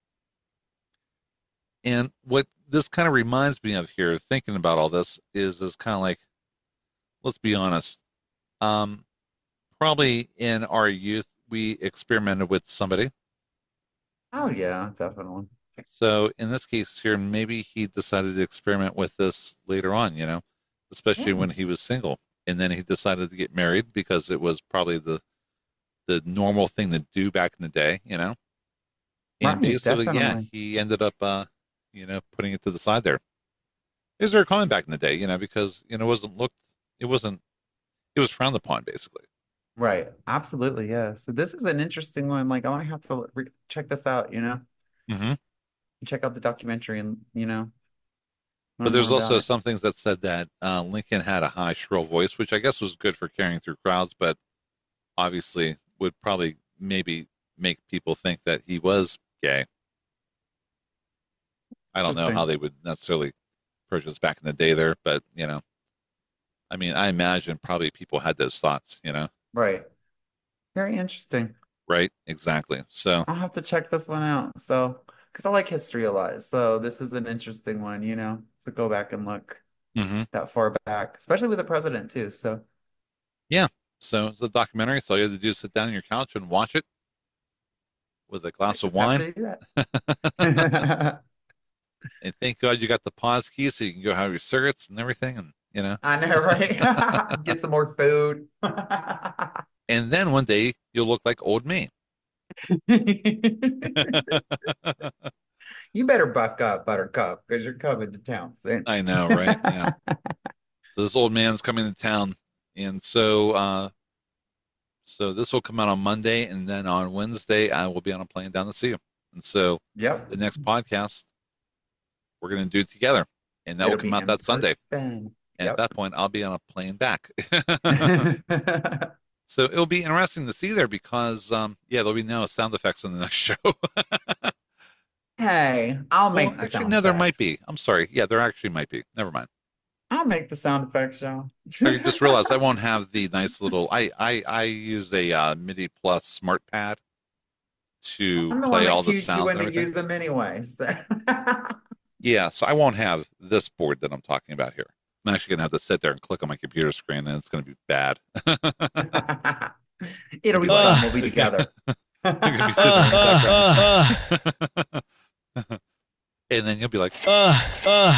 Speaker 1: And what this kind of reminds me of here, thinking about all this, is is kind of like, let's be honest, um, probably in our youth, we experimented with somebody.
Speaker 2: Oh, yeah, definitely.
Speaker 1: So in this case here, maybe he decided to experiment with this later on, you know, especially
Speaker 2: Yeah.
Speaker 1: when he was single. And then he decided to get married because it was probably the the normal thing to do back in the day, you know. And
Speaker 2: Right,
Speaker 1: basically, yeah,
Speaker 2: definitely.
Speaker 1: he ended up, uh, you know, putting it to the side there. It was very common back in the day, you know, because, you know, it wasn't looked, it wasn't, it was frowned upon, basically.
Speaker 2: Right. Absolutely. Yeah. So this is an interesting one. Like, I might have to re- check this out, you know,
Speaker 1: Mm-hmm.
Speaker 2: check out the documentary and, you know,
Speaker 1: But
Speaker 2: learn
Speaker 1: there's
Speaker 2: more
Speaker 1: also
Speaker 2: about it.
Speaker 1: some things that said that uh, Lincoln had a high, shrill voice, which I guess was good for carrying through crowds, but obviously would probably maybe make people think that he was gay. I don't know
Speaker 2: Interesting.
Speaker 1: how they would necessarily approach this back in the day there, but, you know, I mean, I imagine probably people had those thoughts, you know,
Speaker 2: Right. Very interesting.
Speaker 1: right? Exactly. So,
Speaker 2: I'll have to check this one out. So, because I like history a lot. So this is an interesting one, you know, to go back and look
Speaker 1: mhm.
Speaker 2: that far back, especially with the president too. So,
Speaker 1: So it's a documentary. So all you have to do is sit down on your couch and watch it with a glass
Speaker 2: I
Speaker 1: of
Speaker 2: just have
Speaker 1: wine.
Speaker 2: to do that.
Speaker 1: And thank God you got the pause key so you can go have your cigarettes and everything. And, you know,
Speaker 2: I know, right? Get some more food.
Speaker 1: and then one day you'll look like old me.
Speaker 2: You better buck up, Buttercup, because you're coming to town soon.
Speaker 1: I know, right? Yeah. So this old man's coming to town. And so, uh, so this will come out on Monday. And then on Wednesday, I will be on a plane down to see you. And so
Speaker 2: Yep.
Speaker 1: the next podcast, we're going to do it together. And that will
Speaker 2: It'll
Speaker 1: come
Speaker 2: be
Speaker 1: out
Speaker 2: in
Speaker 1: that Sunday.
Speaker 2: person.
Speaker 1: And at
Speaker 2: Yep.
Speaker 1: that point, I'll be on a plane back. So it'll be interesting to see there because, um, yeah, there'll be no sound effects in the next show.
Speaker 2: Hey, I'll make
Speaker 1: Well,
Speaker 2: the
Speaker 1: actually,
Speaker 2: sound
Speaker 1: no, there
Speaker 2: effects.
Speaker 1: might be. I'm sorry. Yeah, there actually might be. Never mind.
Speaker 2: I'll make the sound effects, y'all.
Speaker 1: I just realized I won't have the nice little. I I, I use a uh, MIDI Plus smart pad to
Speaker 2: I'm the one
Speaker 1: play
Speaker 2: that
Speaker 1: all the
Speaker 2: cued you
Speaker 1: sounds
Speaker 2: when
Speaker 1: and
Speaker 2: to
Speaker 1: everything.
Speaker 2: use them anyway. So.
Speaker 1: Yeah, so I won't have this board that I'm talking about here. I'm actually gonna have to sit there and click on my computer screen, and it's gonna be bad.
Speaker 2: It'll be
Speaker 1: Uh,
Speaker 2: fun. We'll be together.
Speaker 1: You're gonna be sitting there in the background. And then you'll be like,
Speaker 7: Uh, uh.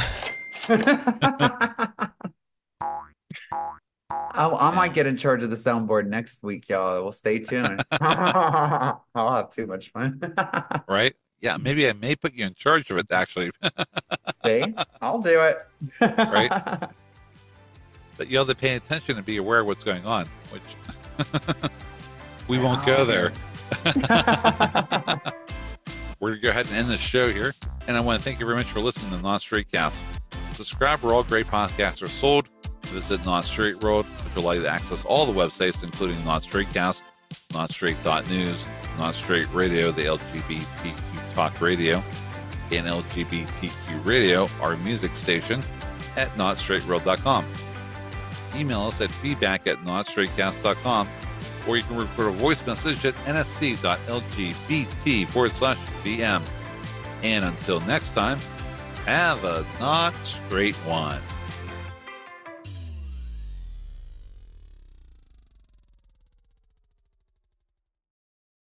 Speaker 2: I, I might get in charge of the soundboard next week, y'all. Well, stay tuned. I'll have too much fun.
Speaker 1: right? Yeah, maybe I may put you in charge of it, actually.
Speaker 2: See? I'll do it.
Speaker 1: Right? But you have to pay attention and be aware of what's going on, which we won't go there. We're going to go ahead and end the show here. And I want to thank you very much for listening to Non Straight Cast. Subscribe where all great podcasts are sold. Visit Not Straight World, which will allow you to access all the websites, including Not Straight Cast, Not Straight dot news, Not Straight Radio, the L G B T Q Talk Radio, and L G B T Q Radio, our music station, at not straight world dot com. Email us at feedback at not straight cast dot com, or you can record a voice message at n s c dot l g b t forward slash v m. And until next time, have a not straight one.